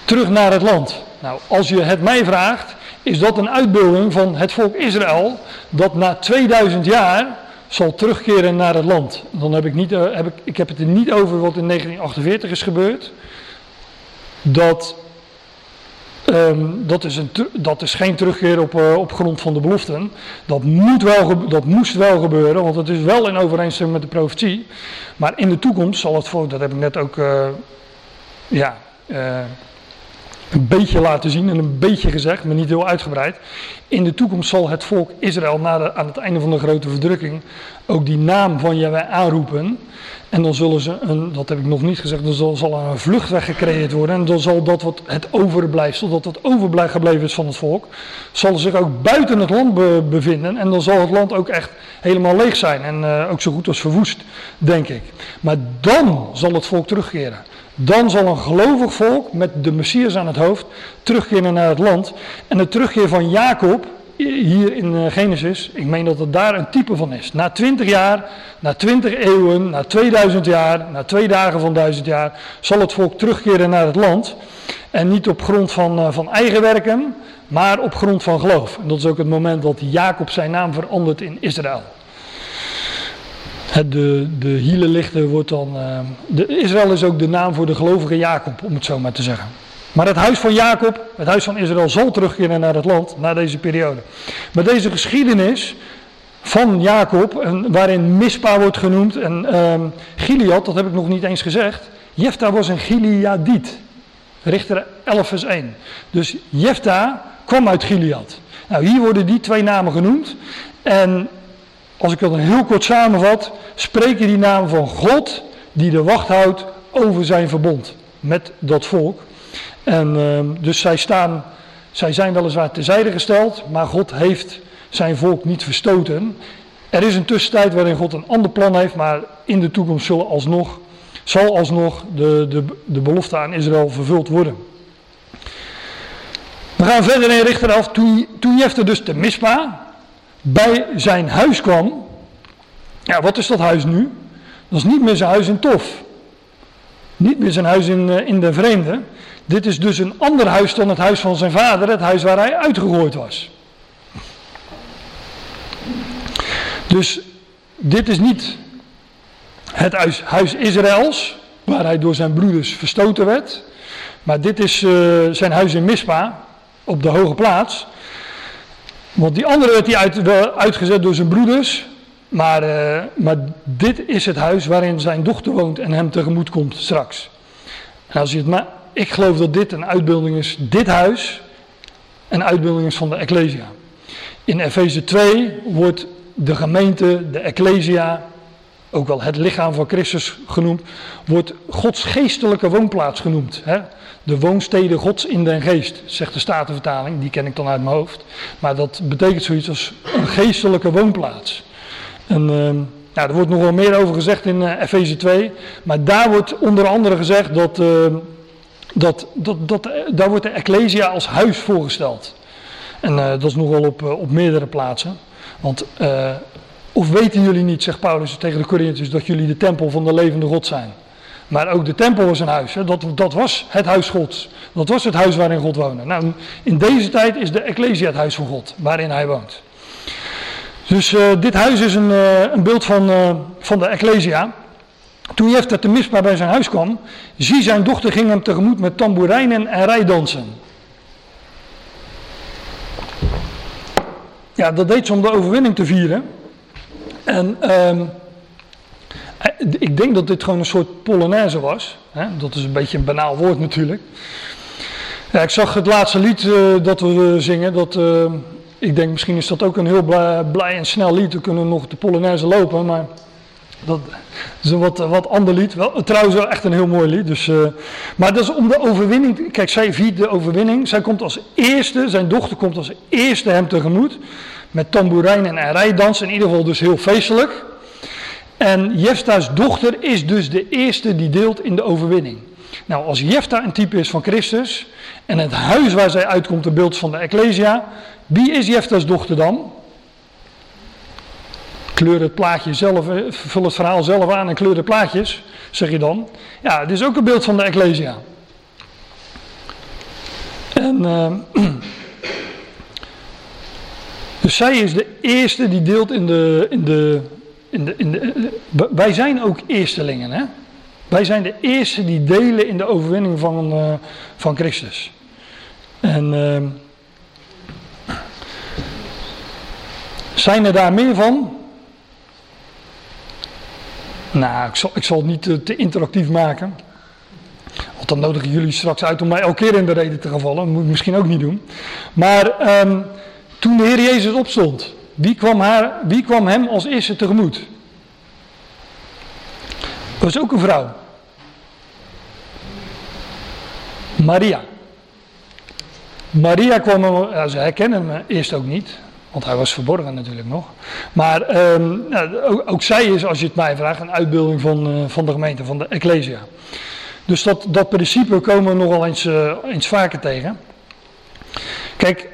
terug naar het land. Nou, als je het mij vraagt, is dat een uitbeelding van het volk Israël dat na 2000 jaar zal terugkeren naar het land. Dan heb ik heb het er niet over wat in 1948 is gebeurd. Dat is geen terugkeer op grond van de beloften. Dat moest wel gebeuren, want het is wel in overeenstemming met de profetie. Maar in de toekomst zal het volk, dat heb ik net ook een beetje laten zien en een beetje gezegd, maar niet heel uitgebreid. In de toekomst zal het volk Israël aan het einde van de grote verdrukking ook die naam van Jahweh aanroepen. En dan zullen ze, dat heb ik nog niet gezegd, dan zal een vluchtweg gecreëerd worden. En dan zal dat wat het overblijfsel, dat wat overgebleven is van het volk, zal zich ook buiten het land bevinden. En dan zal het land ook echt helemaal leeg zijn en ook zo goed als verwoest, denk ik. Maar dan zal het volk terugkeren. Dan zal een gelovig volk met de Messias aan het hoofd terugkeren naar het land. En de terugkeer van Jacob, hier in Genesis, ik meen dat het daar een type van is. Na 20 jaar, na 20 eeuwen, na 2000 jaar, na 2 dagen van 1000 jaar, zal het volk terugkeren naar het land. En niet op grond van eigen werken, maar op grond van geloof. En dat is ook het moment dat Jacob zijn naam verandert in Israël. De hielenlichter wordt dan... Israël is ook de naam voor de gelovige Jacob, om het zo maar te zeggen. Maar het huis van Jacob, het huis van Israël, zal terugkeren naar het land, na deze periode. Maar deze geschiedenis van Jacob, waarin Mispa wordt genoemd en Gilead, dat heb ik nog niet eens gezegd. Jefta was een Gileadiet. Richter 11 vers 1. Dus Jefta kwam uit Gilead. Nou, hier worden die 2 namen genoemd. En als ik dat dan heel kort samenvat, spreken die namen van God die de wacht houdt over zijn verbond met dat volk. En dus zij zijn weliswaar terzijde gesteld, maar God heeft zijn volk niet verstoten. Er is een tussentijd waarin God een ander plan heeft, maar in de toekomst zal alsnog de belofte aan Israël vervuld worden. We gaan verder in Richter 11. Toen Jefta dus te Mispa bij zijn huis kwam. Ja, wat is dat huis nu? Dat is niet meer zijn huis in Tof. Niet meer zijn huis in de vreemde. Dit is dus een ander huis dan het huis van zijn vader, het huis waar hij uitgegooid was. Dus dit is niet het huis Israëls, waar hij door zijn broeders verstoten werd. Maar dit is zijn huis in Mispa, op de hoge plaats. Want die andere werd hij uitgezet door zijn broeders. Maar dit is het huis waarin zijn dochter woont en hem tegemoet komt straks. En als je het ik geloof dat dit een uitbeelding is, dit huis, een uitbeelding is van de Ecclesia. In Efeze 2 wordt de gemeente, de Ecclesia, ook wel het lichaam van Christus genoemd, wordt Gods geestelijke woonplaats genoemd. Hè? De woonstede Gods in den geest, zegt de Statenvertaling, die ken ik dan uit mijn hoofd. Maar dat betekent zoiets als een geestelijke woonplaats. En er wordt nog wel meer over gezegd in Efeze 2, maar daar wordt onder andere gezegd daar wordt de Ecclesia als huis voorgesteld. En dat is nog wel op meerdere plaatsen. Want, of weten jullie niet, zegt Paulus tegen de Corinthiërs, dat jullie de tempel van de levende God zijn. Maar ook de tempel was een huis. Hè? Dat was het huis Gods. Dat was het huis waarin God woonde. Nou, in deze tijd is de Ecclesia het huis van God, waarin hij woont. Dus dit huis is een beeld van de Ecclesia. Toen Jefta te Mispa bij zijn huis kwam, zie zijn dochter ging hem tegemoet met tamboerijnen en rijdansen. Ja, dat deed ze om de overwinning te vieren. En ik denk dat dit gewoon een soort Polonaise was. Hè? Dat is een beetje een banaal woord natuurlijk. Ja, ik zag het laatste lied dat we zingen. Ik denk misschien is dat ook een heel blij en snel lied. We kunnen nog de Polonaise lopen, maar dat is een wat ander lied. Wel, trouwens wel echt een heel mooi lied. Dus, maar dat is om de overwinning. Kijk, zij viert de overwinning. Zij komt als eerste, zijn dochter komt als eerste hem tegemoet. Met tamboerijnen en rijdans. In ieder geval dus heel feestelijk. En Jefta's dochter is dus de eerste die deelt in de overwinning. Nou, als Jefta een type is van Christus en het huis waar zij uitkomt een beeld van de Ecclesia, wie is Jefta's dochter dan? Kleur het plaatje zelf, vul het verhaal zelf aan en kleur de plaatjes, zeg je dan. Ja, dit is ook een beeld van de Ecclesia. En dus zij is de eerste die deelt wij zijn ook eerstelingen, hè? Wij zijn de eerste die delen in de overwinning van Christus. En zijn er daar meer van? Nou, ik zal het niet te interactief maken. Want dan nodig ik jullie straks uit om mij elke keer in de reden te gaan vallen. Dat moet ik misschien ook niet doen. Maar toen de Heer Jezus opstond, wie kwam hem als eerste tegemoet? Dat was ook een vrouw. Maria. Maria kwam hem, ze herkennen hem eerst ook niet. Want hij was verborgen natuurlijk nog. Maar ook zij is, als je het mij vraagt, een uitbeelding van de gemeente, van de Ecclesia. Dus dat principe komen we nogal eens vaker tegen. Kijk,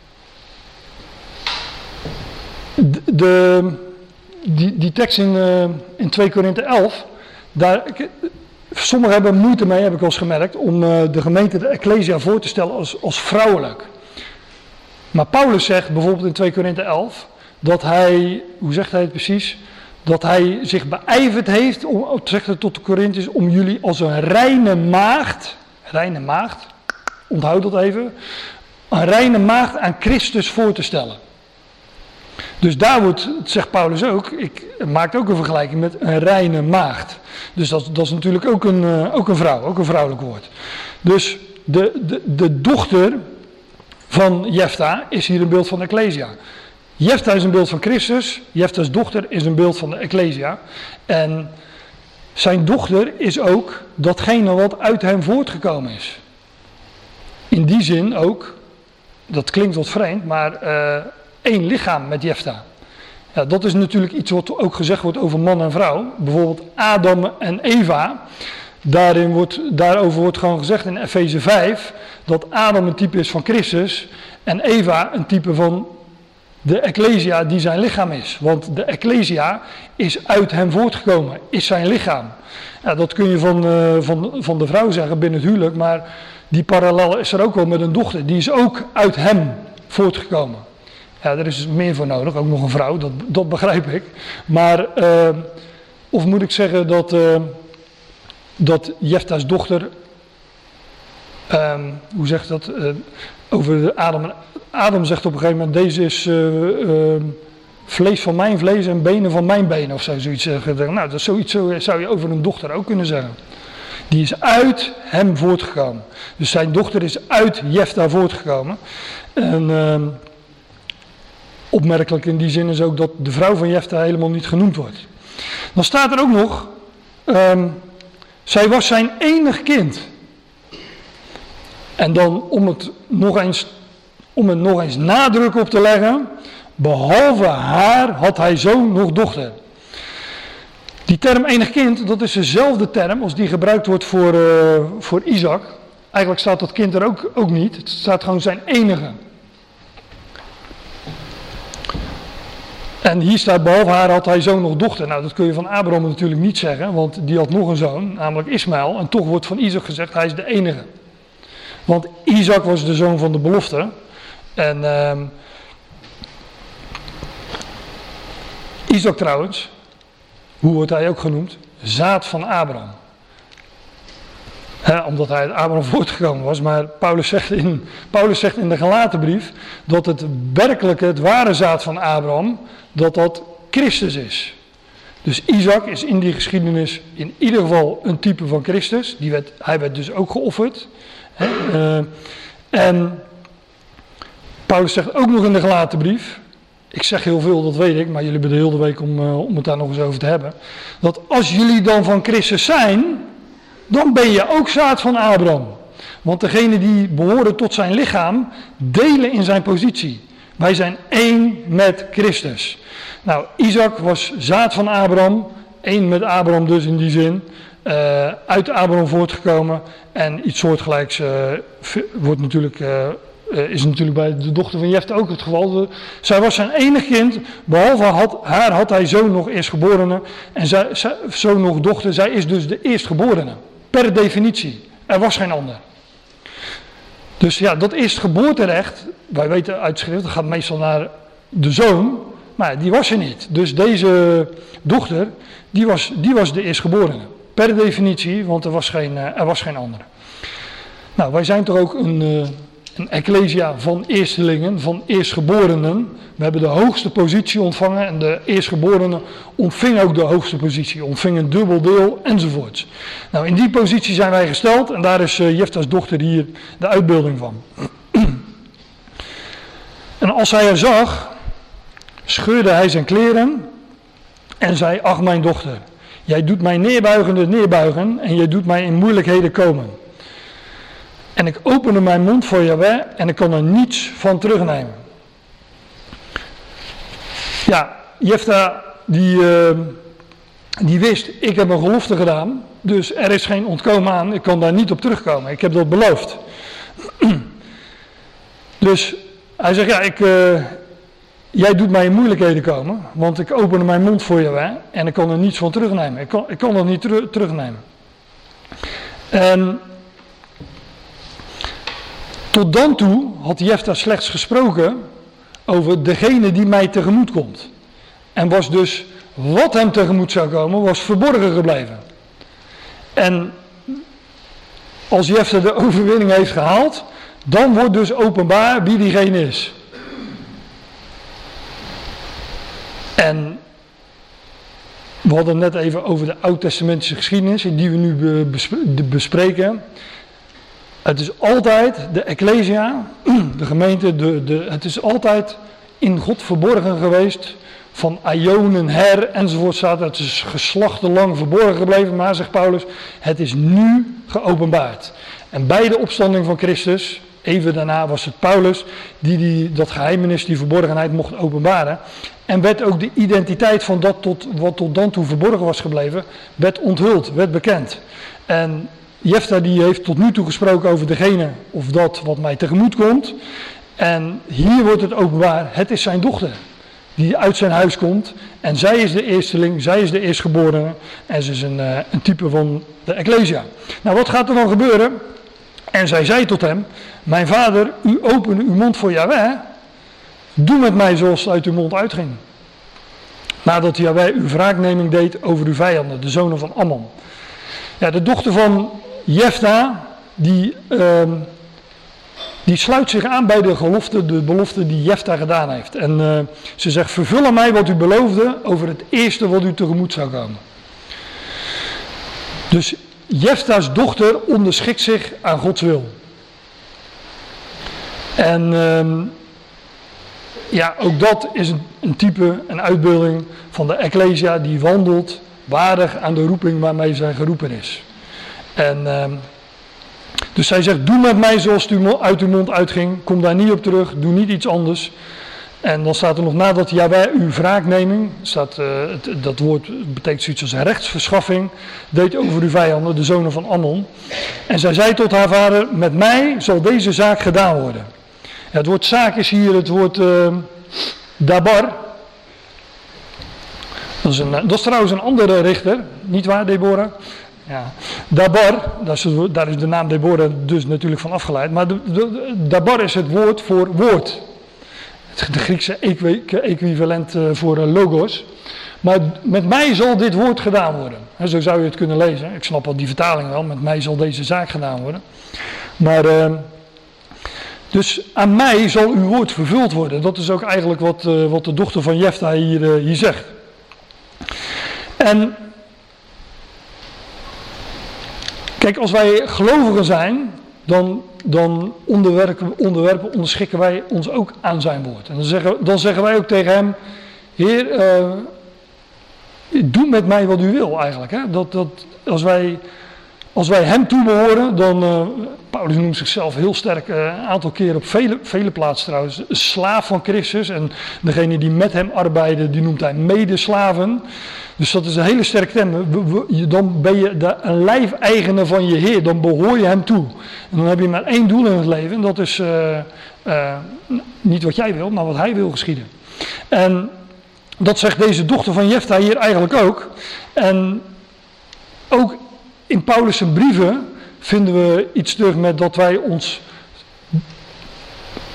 die tekst in 2 Korinthe 11, sommigen hebben moeite mee, heb ik al eens gemerkt, om de gemeente, de Ecclesia, voor te stellen als vrouwelijk. Maar Paulus zegt bijvoorbeeld in 2 Korinthe 11, dat hij, hoe zegt hij het precies? Dat hij zich beijverd heeft, zegt het tot de Korinthiërs, om jullie als een reine maagd, onthoud dat even, een reine maagd aan Christus voor te stellen. Dus daar zegt Paulus ook, maakt ook een vergelijking met een reine maagd. Dus dat is natuurlijk ook een vrouw, ook een vrouwelijk woord. Dus de dochter van Jefta is hier een beeld van de Ecclesia. Jefta is een beeld van Christus, Jefta's dochter is een beeld van de Ecclesia. En zijn dochter is ook datgene wat uit hem voortgekomen is. In die zin ook, dat klinkt wat vreemd, maar één lichaam met Jefta. Ja, dat is natuurlijk iets wat ook gezegd wordt over man en vrouw. Bijvoorbeeld Adam en Eva. Daarover wordt gewoon gezegd in Efeze 5 dat Adam een type is van Christus en Eva een type van de Ecclesia die zijn lichaam is. Want de Ecclesia is uit hem voortgekomen, is zijn lichaam. Ja, dat kun je van de vrouw zeggen binnen het huwelijk, maar die parallel is er ook wel met een dochter. Die is ook uit hem voortgekomen. Ja, er is meer voor nodig, ook nog een vrouw, dat begrijp ik. Maar, of moet ik zeggen dat Jefta's dochter, hoe zegt dat, over Adam. Adam zegt op een gegeven moment, deze is vlees van mijn vlees en benen van mijn benen, of zo, zoiets zeggen. Nou, zoiets zou je over een dochter ook kunnen zeggen. Die is uit hem voortgekomen. Dus zijn dochter is uit Jefta voortgekomen. En opmerkelijk in die zin is ook dat de vrouw van Jefta helemaal niet genoemd wordt. Dan staat er ook nog, zij was zijn enig kind. En dan om het nog eens nadruk op te leggen, behalve haar had hij zoon nog dochter. Die term enig kind, dat is dezelfde term als die gebruikt wordt voor Isaac. Eigenlijk staat dat kind er ook niet, het staat gewoon zijn enige. En hier staat, behalve haar had hij zoon nog dochter. Nou, dat kun je van Abraham natuurlijk niet zeggen, want die had nog een zoon, namelijk Ismaël. En toch wordt van Isaac gezegd, hij is de enige. Want Isaac was de zoon van de belofte. En Isaac trouwens, hoe wordt hij ook genoemd? Zaad van Abraham. Omdat hij uit Abraham voortgekomen was. Maar Paulus zegt in de Galatenbrief dat het ware zaad van Abraham, dat Christus is. Dus Isaac is in die geschiedenis in ieder geval een type van Christus. Hij werd dus ook geofferd. En Paulus zegt ook nog in de Galatenbrief, ik zeg heel veel, dat weet ik, maar jullie hebben de hele week om het daar nog eens over te hebben, dat als jullie dan van Christus zijn, dan ben je ook zaad van Abraham. Want degenen die behoren tot zijn lichaam, delen in zijn positie. Wij zijn één met Christus. Nou, Isaac was zaad van Abraham, één met Abraham dus in die zin, uit Abraham voortgekomen. En iets soortgelijks is natuurlijk bij de dochter van Jefta ook het geval. Zij was zijn enig kind, behalve haar had hij zoon nog eerstgeborene en zoon nog dochter. Zij is dus de eerstgeborene, per definitie. Er was geen ander. Dus ja, dat eerstgeboorterecht, wij weten uit schrift, dat gaat meestal naar de zoon, maar die was er niet. Dus deze dochter, die was de eerstgeborene. Per definitie, want er was geen andere. Nou, wij zijn toch ook een ecclesia van eerstelingen, van eerstgeborenen. We hebben de hoogste positie ontvangen en de eerstgeborene ontving ook de hoogste positie. Ontving een dubbel deel enzovoorts. Nou, in die positie zijn wij gesteld en daar is Jefta's dochter hier de uitbeelding van. En als hij haar zag, scheurde hij zijn kleren en zei, ach mijn dochter, jij doet mij neerbuigen en jij doet mij in moeilijkheden komen. En ik opende mijn mond voor Jahweh en ik kon er niets van terugnemen. Ja, Jefta die wist, ik heb een gelofte gedaan, dus er is geen ontkomen aan, ik kan daar niet op terugkomen. Ik heb dat beloofd. Dus hij zegt, ja, jij doet mij in moeilijkheden komen, want ik opende mijn mond voor Jahweh en ik kon er niets van terugnemen. Ik kon dat niet terugnemen. En tot dan toe had Jefta slechts gesproken over degene die mij tegemoet komt. En was dus wat hem tegemoet zou komen, was verborgen gebleven. En als Jefta de overwinning heeft gehaald, dan wordt dus openbaar wie diegene is. En we hadden het net even over de oud-testamentische geschiedenis, die we nu bespreken. Het is altijd de ecclesia, de gemeente, het is altijd in God verborgen geweest, van aionen her enzovoort staat. Het is geslachtenlang verborgen gebleven, maar zegt Paulus, het is nu geopenbaard. En bij de opstanding van Christus, even daarna was het Paulus, die dat geheimenis, die verborgenheid mocht openbaren. En werd ook de identiteit van dat wat tot dan toe verborgen was gebleven, werd onthuld, werd bekend. En Jefta die heeft tot nu toe gesproken over degene of dat wat mij tegemoet komt. En hier wordt het openbaar, het is zijn dochter die uit zijn huis komt. En zij is de eersteling, zij is de eerstgeborene en ze is een type van de ecclesia. Nou, wat gaat er dan gebeuren? En zij zei tot hem, mijn vader, u opende uw mond voor Jahweh. Doe met mij zoals het uit uw mond uitging. Nadat Jahweh uw wraakneming deed over uw vijanden, de zonen van Ammon. Ja, de dochter van Jefta, die sluit zich aan bij de belofte die Jefta gedaan heeft. En ze zegt, vervul aan mij wat u beloofde over het eerste wat u tegemoet zou komen. Dus Jefta's dochter onderschikt zich aan Gods wil. En ja, ook dat is een type, een uitbeelding van de ecclesia die wandelt waardig aan de roeping waarmee zij geroepen is. En dus zij zegt, doe met mij zoals het uit uw mond uitging, kom daar niet op terug, doe niet iets anders. En dan staat er nog nadat Jahweh uw wraakneming, dat woord betekent zoiets als rechtsverschaffing, deed over uw vijanden, de zonen van Ammon. En zij zei tot haar vader, met mij zal deze zaak gedaan worden. Ja, het woord zaak is hier het woord dabar. Dat is trouwens een andere richter, niet waar Deborah? Ja. Dabar, daar is de naam Deborah dus natuurlijk van afgeleid, maar dabar is het woord voor woord. De Griekse equivalent voor logos. Maar met mij zal dit woord gedaan worden. En zo zou je het kunnen lezen. Ik snap al die vertaling wel, met mij zal deze zaak gedaan worden. Maar dus aan mij zal uw woord vervuld worden. Dat is ook eigenlijk wat de dochter van Jefta hier zegt. En kijk, als wij gelovigen zijn, dan onderschikken wij ons ook aan zijn woord. En dan zeggen wij ook tegen hem, Heer, doe met mij wat u wil eigenlijk. Hè? Als wij hem toebehoren, dan, Paulus noemt zichzelf heel sterk een aantal keren op vele plaatsen trouwens, slaaf van Christus. En degene die met hem arbeiden, die noemt hij medeslaven. Dus dat is een hele sterke term. Dan ben je een lijfeigene van je Heer, dan behoor je hem toe. En dan heb je maar één doel in het leven en dat is niet wat jij wil, maar wat hij wil geschieden. En dat zegt deze dochter van Jefta hier eigenlijk ook. En ook in Paulus' brieven vinden we iets terug met dat wij ons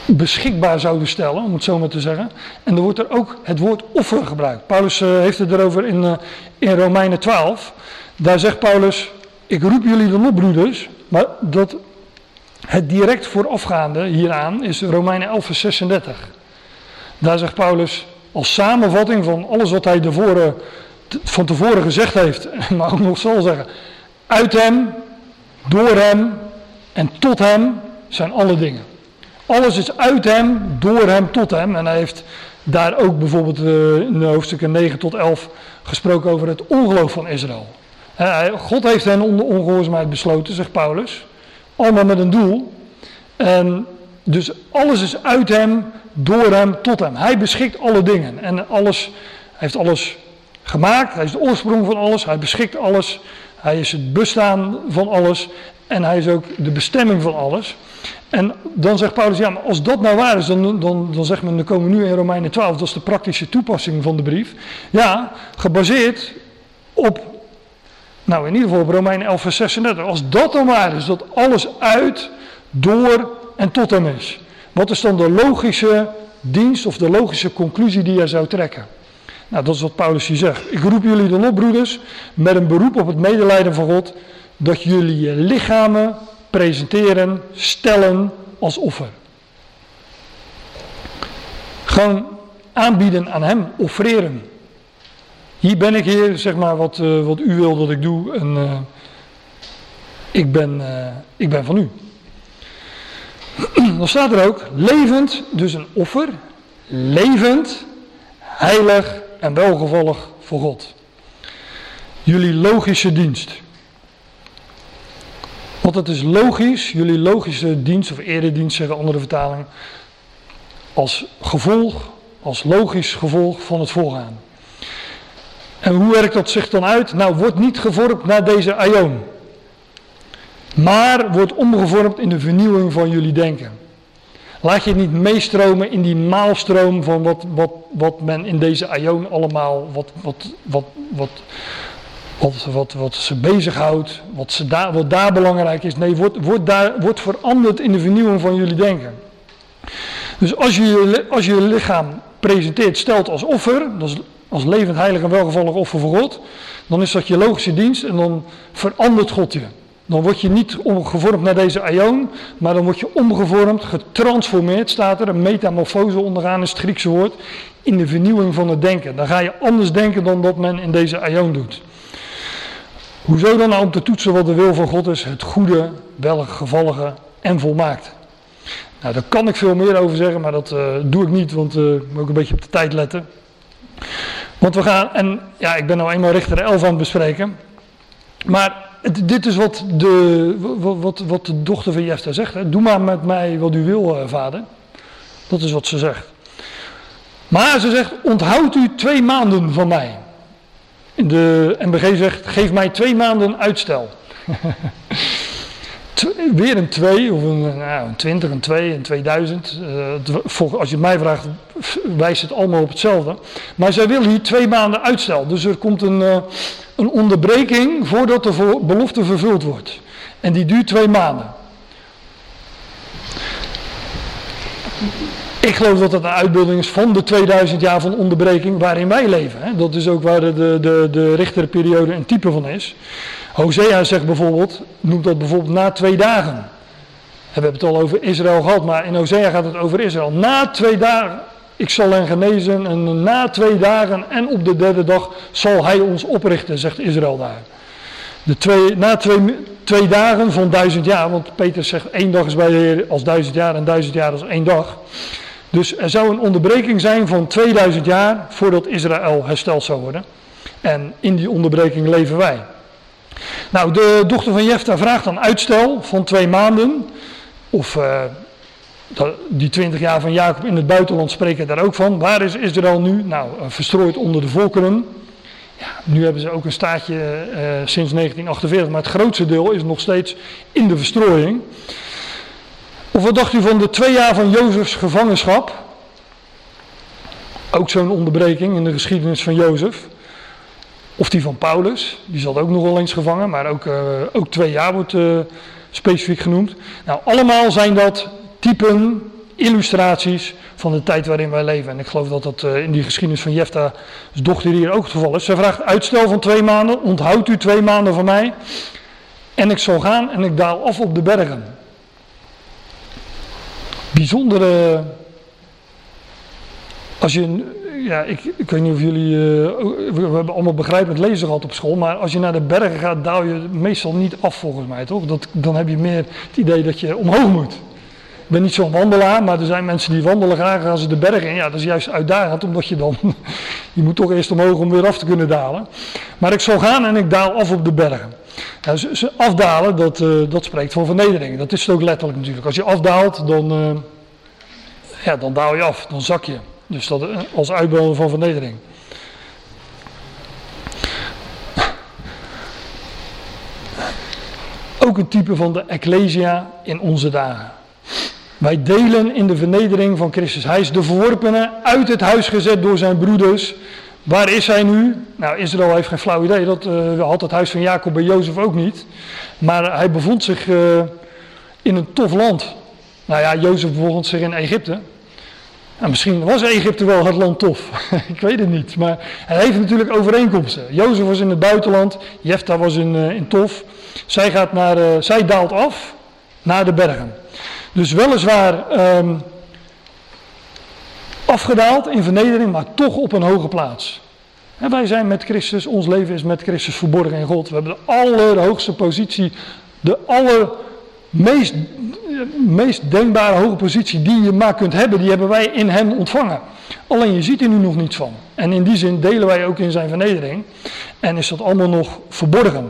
beschikbaar zouden stellen, om het zo maar te zeggen. En dan wordt er ook het woord offer gebruikt. Paulus heeft het erover in Romeinen 12. Daar zegt Paulus, ik roep jullie dan op, broeders, maar dat het direct voorafgaande hieraan is Romeinen 11 vers 36. Daar zegt Paulus, als samenvatting van alles wat hij van tevoren gezegd heeft, maar ook nog zal zeggen, uit hem, door hem en tot hem zijn alle dingen. Alles is uit hem, door hem, tot hem. En hij heeft daar ook bijvoorbeeld in de hoofdstukken 9 tot 11 gesproken over het ongeloof van Israël. God heeft hen onder ongehoorzaamheid besloten, zegt Paulus. Allemaal met een doel. En dus alles is uit hem, door hem, tot hem. Hij beschikt alle dingen. En hij heeft alles gemaakt. Hij is de oorsprong van alles. Hij beschikt alles. Hij is het bestaan van alles. En hij is ook de bestemming van alles. En dan zegt Paulus, ja, maar als dat nou waar is, dan zegt men, dan komen we nu in Romeinen 12, dat is de praktische toepassing van de brief. Ja, gebaseerd op, nou in ieder geval op Romeinen 11 vers 36. Als dat dan waar is, dat alles uit, door en tot hem is. Wat is dan de logische dienst of de logische conclusie die je zou trekken? Nou, dat is wat Paulus hier zegt. Ik roep jullie dan op, broeders, met een beroep op het medelijden van God, dat jullie je lichamen presenteren, stellen als offer. Gewoon aanbieden aan hem, offreren. Hier ben ik, Heer, zeg maar wat u wil dat ik doe en ik ben van u. Dan staat er ook, levend, dus een offer, levend, heilig en welgevallig voor God. Jullie logische dienst. Want het is logisch, jullie logische dienst of eredienst, zeggen andere vertalingen, als gevolg, als logisch gevolg van het voorgaan. En hoe werkt dat zich dan uit? Nou, wordt niet gevormd naar deze aion, maar wordt omgevormd in de vernieuwing van jullie denken. Laat je het niet meestromen in die maalstroom van wat men in deze aion allemaal, wat ze bezighoudt, wat daar belangrijk is. Nee, wordt veranderd in de vernieuwing van jullie denken. Dus als je lichaam presenteert, stelt als offer, dat is als levend, heilig en welgevallig offer voor God, dan is dat je logische dienst en dan verandert God je. Dan word je niet omgevormd naar deze aion, maar dan word je omgevormd, getransformeerd, staat er, een metamorfose ondergaan is het Griekse woord, in de vernieuwing van het denken. Dan ga je anders denken dan dat men in deze aion doet. Hoezo dan nou om te toetsen wat de wil van God is? Het goede, welgevallige en volmaakte. Nou, daar kan ik veel meer over zeggen, maar dat doe ik niet, want ik moet ook een beetje op de tijd letten. Want we gaan, en ja, ik ben nou eenmaal Richter 11 aan het bespreken, maar dit is wat de dochter van Jefta zegt. Hè. Doe maar met mij wat u wil, vader. Dat is wat ze zegt. Maar ze zegt, onthoud u 2 maanden van mij. De MBG zegt, geef mij 2 maanden uitstel. Weer een 2, of een 20, een 2, een 2000. Als je het mij vraagt, wijst het allemaal op hetzelfde. Maar zij wil hier 2 maanden uitstel. Dus er komt een onderbreking voordat de belofte vervuld wordt. En die duurt 2 maanden. Ik geloof dat het een uitbeelding is van de 2000 jaar van onderbreking waarin wij leven. Hè. Dat is ook waar de richterperiode een type van is. Hosea zegt bijvoorbeeld, noemt dat bijvoorbeeld na 2 dagen. En we hebben het al over Israël gehad, maar in Hosea gaat het over Israël. Na 2 dagen, ik zal hen genezen en na 2 dagen en op de 3e dag zal hij ons oprichten, zegt Israël daar. Na 2 dagen van 1000 jaar, want Petrus zegt 1 dag is bij de Heer als 1000 jaar en 1000 jaar als 1 dag. Dus er zou een onderbreking zijn van 2000 jaar voordat Israël hersteld zou worden. En in die onderbreking leven wij. Nou, de dochter van Jefta vraagt dan uitstel van 2 maanden. Of die 20 jaar van Jacob in het buitenland spreken daar ook van. Waar is Israël nu? Nou, verstrooid onder de volkeren. Ja, nu hebben ze ook een staatje sinds 1948, maar het grootste deel is nog steeds in de verstrooiing. Of wat dacht u van de 2 jaar van Jozefs gevangenschap? Ook zo'n onderbreking in de geschiedenis van Jozef. Of die van Paulus, die zat ook nog wel eens gevangen, maar ook 2 jaar wordt specifiek genoemd. Nou, allemaal zijn dat typen, illustraties van de tijd waarin wij leven. En ik geloof dat dat in die geschiedenis van Jefta's dochter hier ook het geval is. Zij vraagt uitstel van 2 maanden, onthoudt u 2 maanden van mij. En ik zal gaan en ik daal af op de bergen. Bijzondere, als je, ja, ik weet niet of jullie, we hebben allemaal begrijpend lezen gehad op school, maar als je naar de bergen gaat, daal je meestal niet af volgens mij, toch? Dan heb je meer het idee dat je omhoog moet. Ik ben niet zo'n wandelaar, maar er zijn mensen die wandelen graag, gaan ze de bergen in. Ja, dat is juist uitdagend, omdat je moet toch eerst omhoog om weer af te kunnen dalen. Maar ik zal gaan en ik daal af op de bergen. Nou, afdalen, dat spreekt van vernedering. Dat is het ook letterlijk natuurlijk. Als je afdaalt, dan daal je af, dan zak je. Dus dat als uitbeelding van vernedering. Ook een type van de Ecclesia in onze dagen. Wij delen in de vernedering van Christus. Hij is de verworpene, uit het huis gezet door zijn broeders. Waar is hij nu? Nou, Israël heeft geen flauw idee. Dat had het huis van Jacob bij Jozef ook niet. Maar hij bevond zich in een tof land. Nou ja, Jozef bevond zich in Egypte. Nou, misschien was Egypte wel het land tof. Ik weet het niet. Maar hij heeft natuurlijk overeenkomsten. Jozef was in het buitenland. Jefta was in Tof. Zij daalt af naar de bergen. Dus weliswaar afgedaald in vernedering, maar toch op een hoge plaats. En wij zijn met Christus, ons leven is met Christus verborgen in God. We hebben de allerhoogste positie, de meest denkbare hoge positie die je maar kunt hebben, die hebben wij in hem ontvangen. Alleen je ziet er nu nog niets van. En in die zin delen wij ook in zijn vernedering. En is dat allemaal nog verborgen.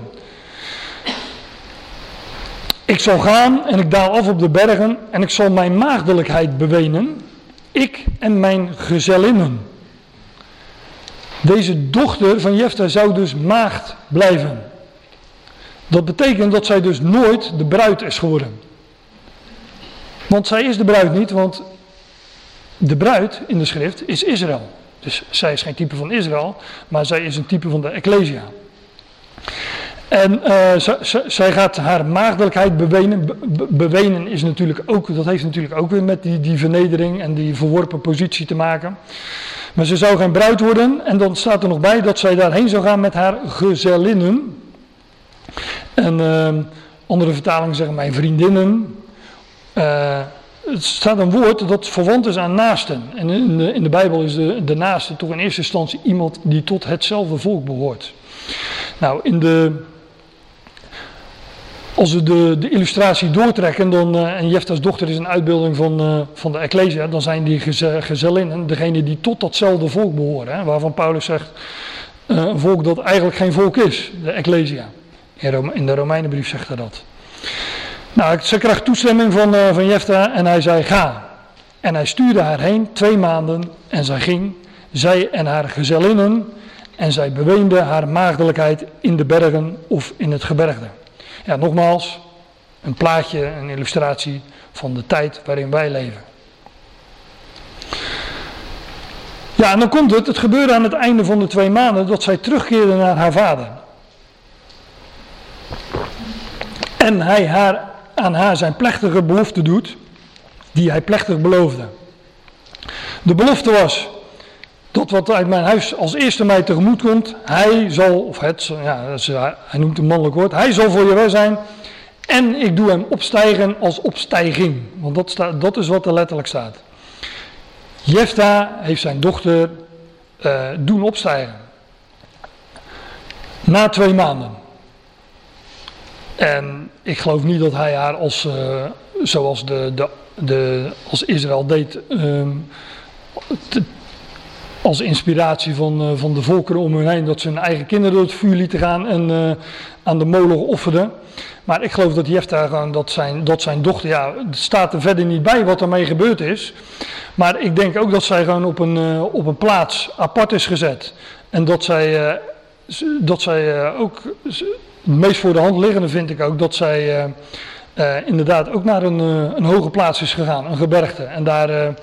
Ik zal gaan en ik daal af op de bergen en ik zal mijn maagdelijkheid bewenen. Ik en mijn gezellinnen. Deze dochter van Jefta zou dus maagd blijven. Dat betekent dat zij dus nooit de bruid is geworden. Want zij is de bruid niet, want de bruid in de schrift is Israël. Dus zij is geen type van Israël, maar zij is een type van de Ecclesia. En zij gaat haar maagdelijkheid bewenen. Bewenen is natuurlijk ook, dat heeft natuurlijk ook weer met die vernedering en die verworpen positie te maken. Maar ze zou geen bruid worden en dan staat er nog bij dat zij daarheen zou gaan met haar gezellinnen. En andere vertalingen zeggen mijn vriendinnen. Het staat een woord dat verwant is aan naasten. En in de Bijbel is de naaste toch in eerste instantie iemand die tot hetzelfde volk behoort. Nou, als we de illustratie doortrekken, en Jefta's dochter is een uitbeelding van de Ecclesia, dan zijn die gezellinnen degene die tot datzelfde volk behoren. Hè, waarvan Paulus zegt, een volk dat eigenlijk geen volk is, de Ecclesia. In de Romeinenbrief zegt hij dat. Nou, ze krijgt toestemming van Jefta en hij zei ga. En hij stuurde haar heen 2 maanden en zij ging, zij en haar gezellinnen, en zij beweende haar maagdelijkheid in de bergen of in het gebergte. Ja, nogmaals, een plaatje, een illustratie van de tijd waarin wij leven. Ja, en dan komt het gebeurde aan het einde van de 2 maanden dat zij terugkeerde naar haar vader. En hij aan haar zijn plechtige belofte doet, die hij plechtig beloofde. De belofte was, dat wat uit mijn huis als eerste mij tegemoet komt, hij zal, of hij noemt een mannelijk woord, hij zal voor je wel zijn en ik doe hem opstijgen als opstijging. Want dat is wat er letterlijk staat. Jefta heeft zijn dochter doen opstijgen. Na 2 maanden. En ik geloof niet dat hij haar zoals als Israël deed, als inspiratie van de volkeren om hen heen, dat ze hun eigen kinderen door het vuur lieten gaan en aan de moloch offerden. Maar ik geloof dat Jefta gewoon, dat zijn dochter, ja, het staat er verder niet bij wat ermee gebeurd is. Maar ik denk ook dat zij gewoon op een plaats apart is gezet. En dat zij ook, het meest voor de hand liggende vind ik ook, dat zij inderdaad ook naar een hoge plaats is gegaan, een gebergte. En daar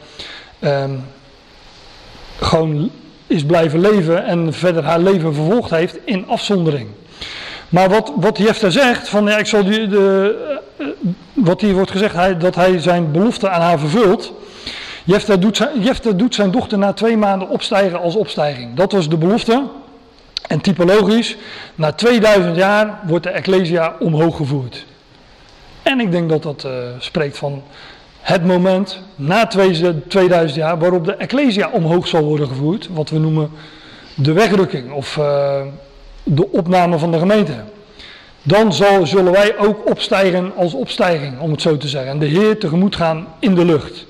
gewoon is blijven leven en verder haar leven vervolgd heeft in afzondering. Maar wat Jefta zegt, van ja, ik zal wat hier wordt gezegd, dat hij zijn belofte aan haar vervult. Jefta doet zijn dochter na 2 maanden opstijgen als opstijging. Dat was de belofte. En typologisch, na 2000 jaar wordt de Ecclesia omhoog gevoerd. En ik denk dat dat spreekt van het moment na 2000 jaar waarop de Ecclesia omhoog zal worden gevoerd. Wat we noemen de wegrukking of de opname van de gemeente. Dan zullen wij ook opstijgen als opstijging, om het zo te zeggen. En de Heer tegemoet gaan in de lucht.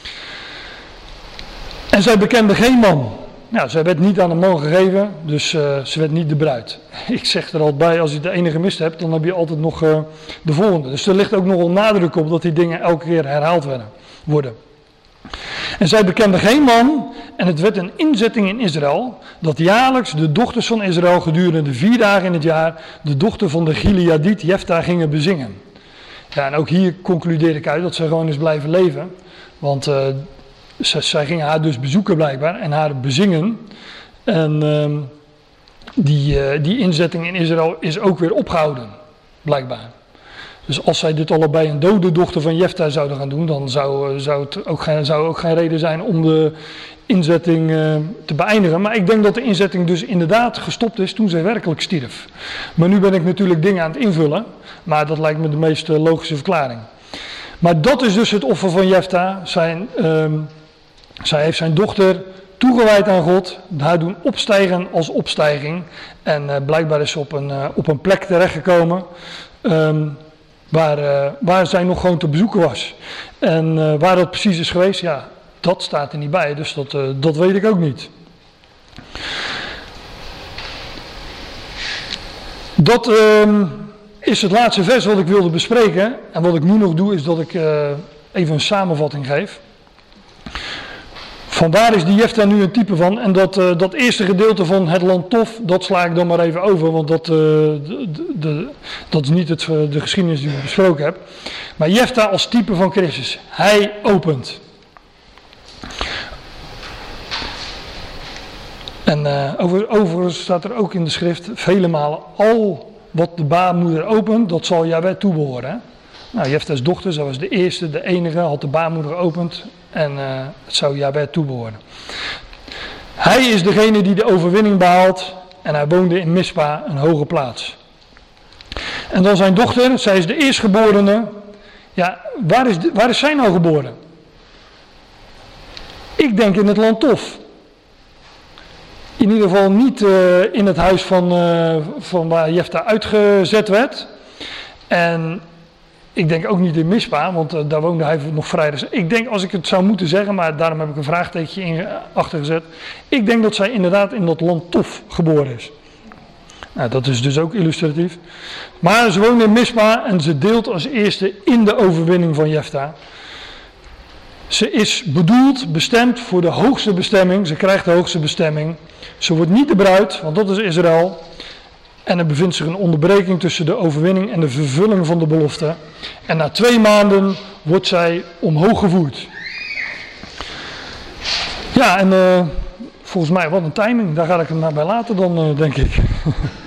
En zij bekende geen man. Nou, zij werd niet aan een man gegeven, dus ze werd niet de bruid. Ik zeg er altijd bij, als je de ene gemist hebt, dan heb je altijd nog de volgende. Dus er ligt ook nogal nadruk op dat die dingen elke keer herhaald worden. En zij bekende geen man en het werd een inzetting in Israël, dat jaarlijks de dochters van Israël gedurende 4 dagen in het jaar de dochter van de Gileadiet Jefta gingen bezingen. Ja, en ook hier concludeer ik uit dat ze gewoon is blijven leven, want zij gingen haar dus bezoeken blijkbaar en haar bezingen. En die inzetting in Israël is ook weer opgehouden, blijkbaar. Dus als zij dit allebei een dode dochter van Jefta zouden gaan doen, dan zou ook geen reden zijn om de inzetting te beëindigen. Maar ik denk dat de inzetting dus inderdaad gestopt is toen zij werkelijk stierf. Maar nu ben ik natuurlijk dingen aan het invullen, maar dat lijkt me de meest logische verklaring. Maar dat is dus het offer van Jefta. Zij heeft zijn dochter toegewijd aan God, haar doen opstijgen als opstijging. En blijkbaar is ze op een plek terechtgekomen waar zij nog gewoon te bezoeken was. En waar dat precies is geweest, ja, dat staat er niet bij, dus dat weet ik ook niet. Dat is het laatste vers wat ik wilde bespreken. En wat ik nu nog doe, is dat ik even een samenvatting geef. Vandaar is die Jefta nu een type van. En dat eerste gedeelte van het land Tof, dat sla ik dan maar even over. Want dat is niet de geschiedenis die ik besproken heb. Maar Jefta als type van Christus. Hij opent. En overigens staat er ook in de schrift vele malen. Al wat de baarmoeder opent, dat zal Jahweh toebehoren. Hè? Nou, Jefta's dochter, zij was de eerste, de enige, had de baarmoeder geopend. En het zou Jahweh toebehoren. Hij is degene die de overwinning behaalt. En hij woonde in Mispa, een hoge plaats. En dan zijn dochter, zij is de eerstgeborene. Ja, waar is zij nou geboren? Ik denk in het land Tof. In ieder geval niet in het huis van waar Jefta uitgezet werd. En ik denk ook niet in Mispa, want daar woonde hij nog vrij. Dus ik denk, als ik het zou moeten zeggen, maar daarom heb ik een vraagtekentje achter gezet. Ik denk dat zij inderdaad in dat land Tof geboren is. Nou, dat is dus ook illustratief. Maar ze woonde in Mispa en ze deelt als eerste in de overwinning van Jefta. Ze is bestemd voor de hoogste bestemming. Ze krijgt de hoogste bestemming. Ze wordt niet de bruid, want dat is Israël. En er bevindt zich een onderbreking tussen de overwinning en de vervulling van de belofte. En na 2 maanden wordt zij omhoog gevoerd. Ja, en volgens mij wat een timing. Daar ga ik het maar bij laten dan, denk ik.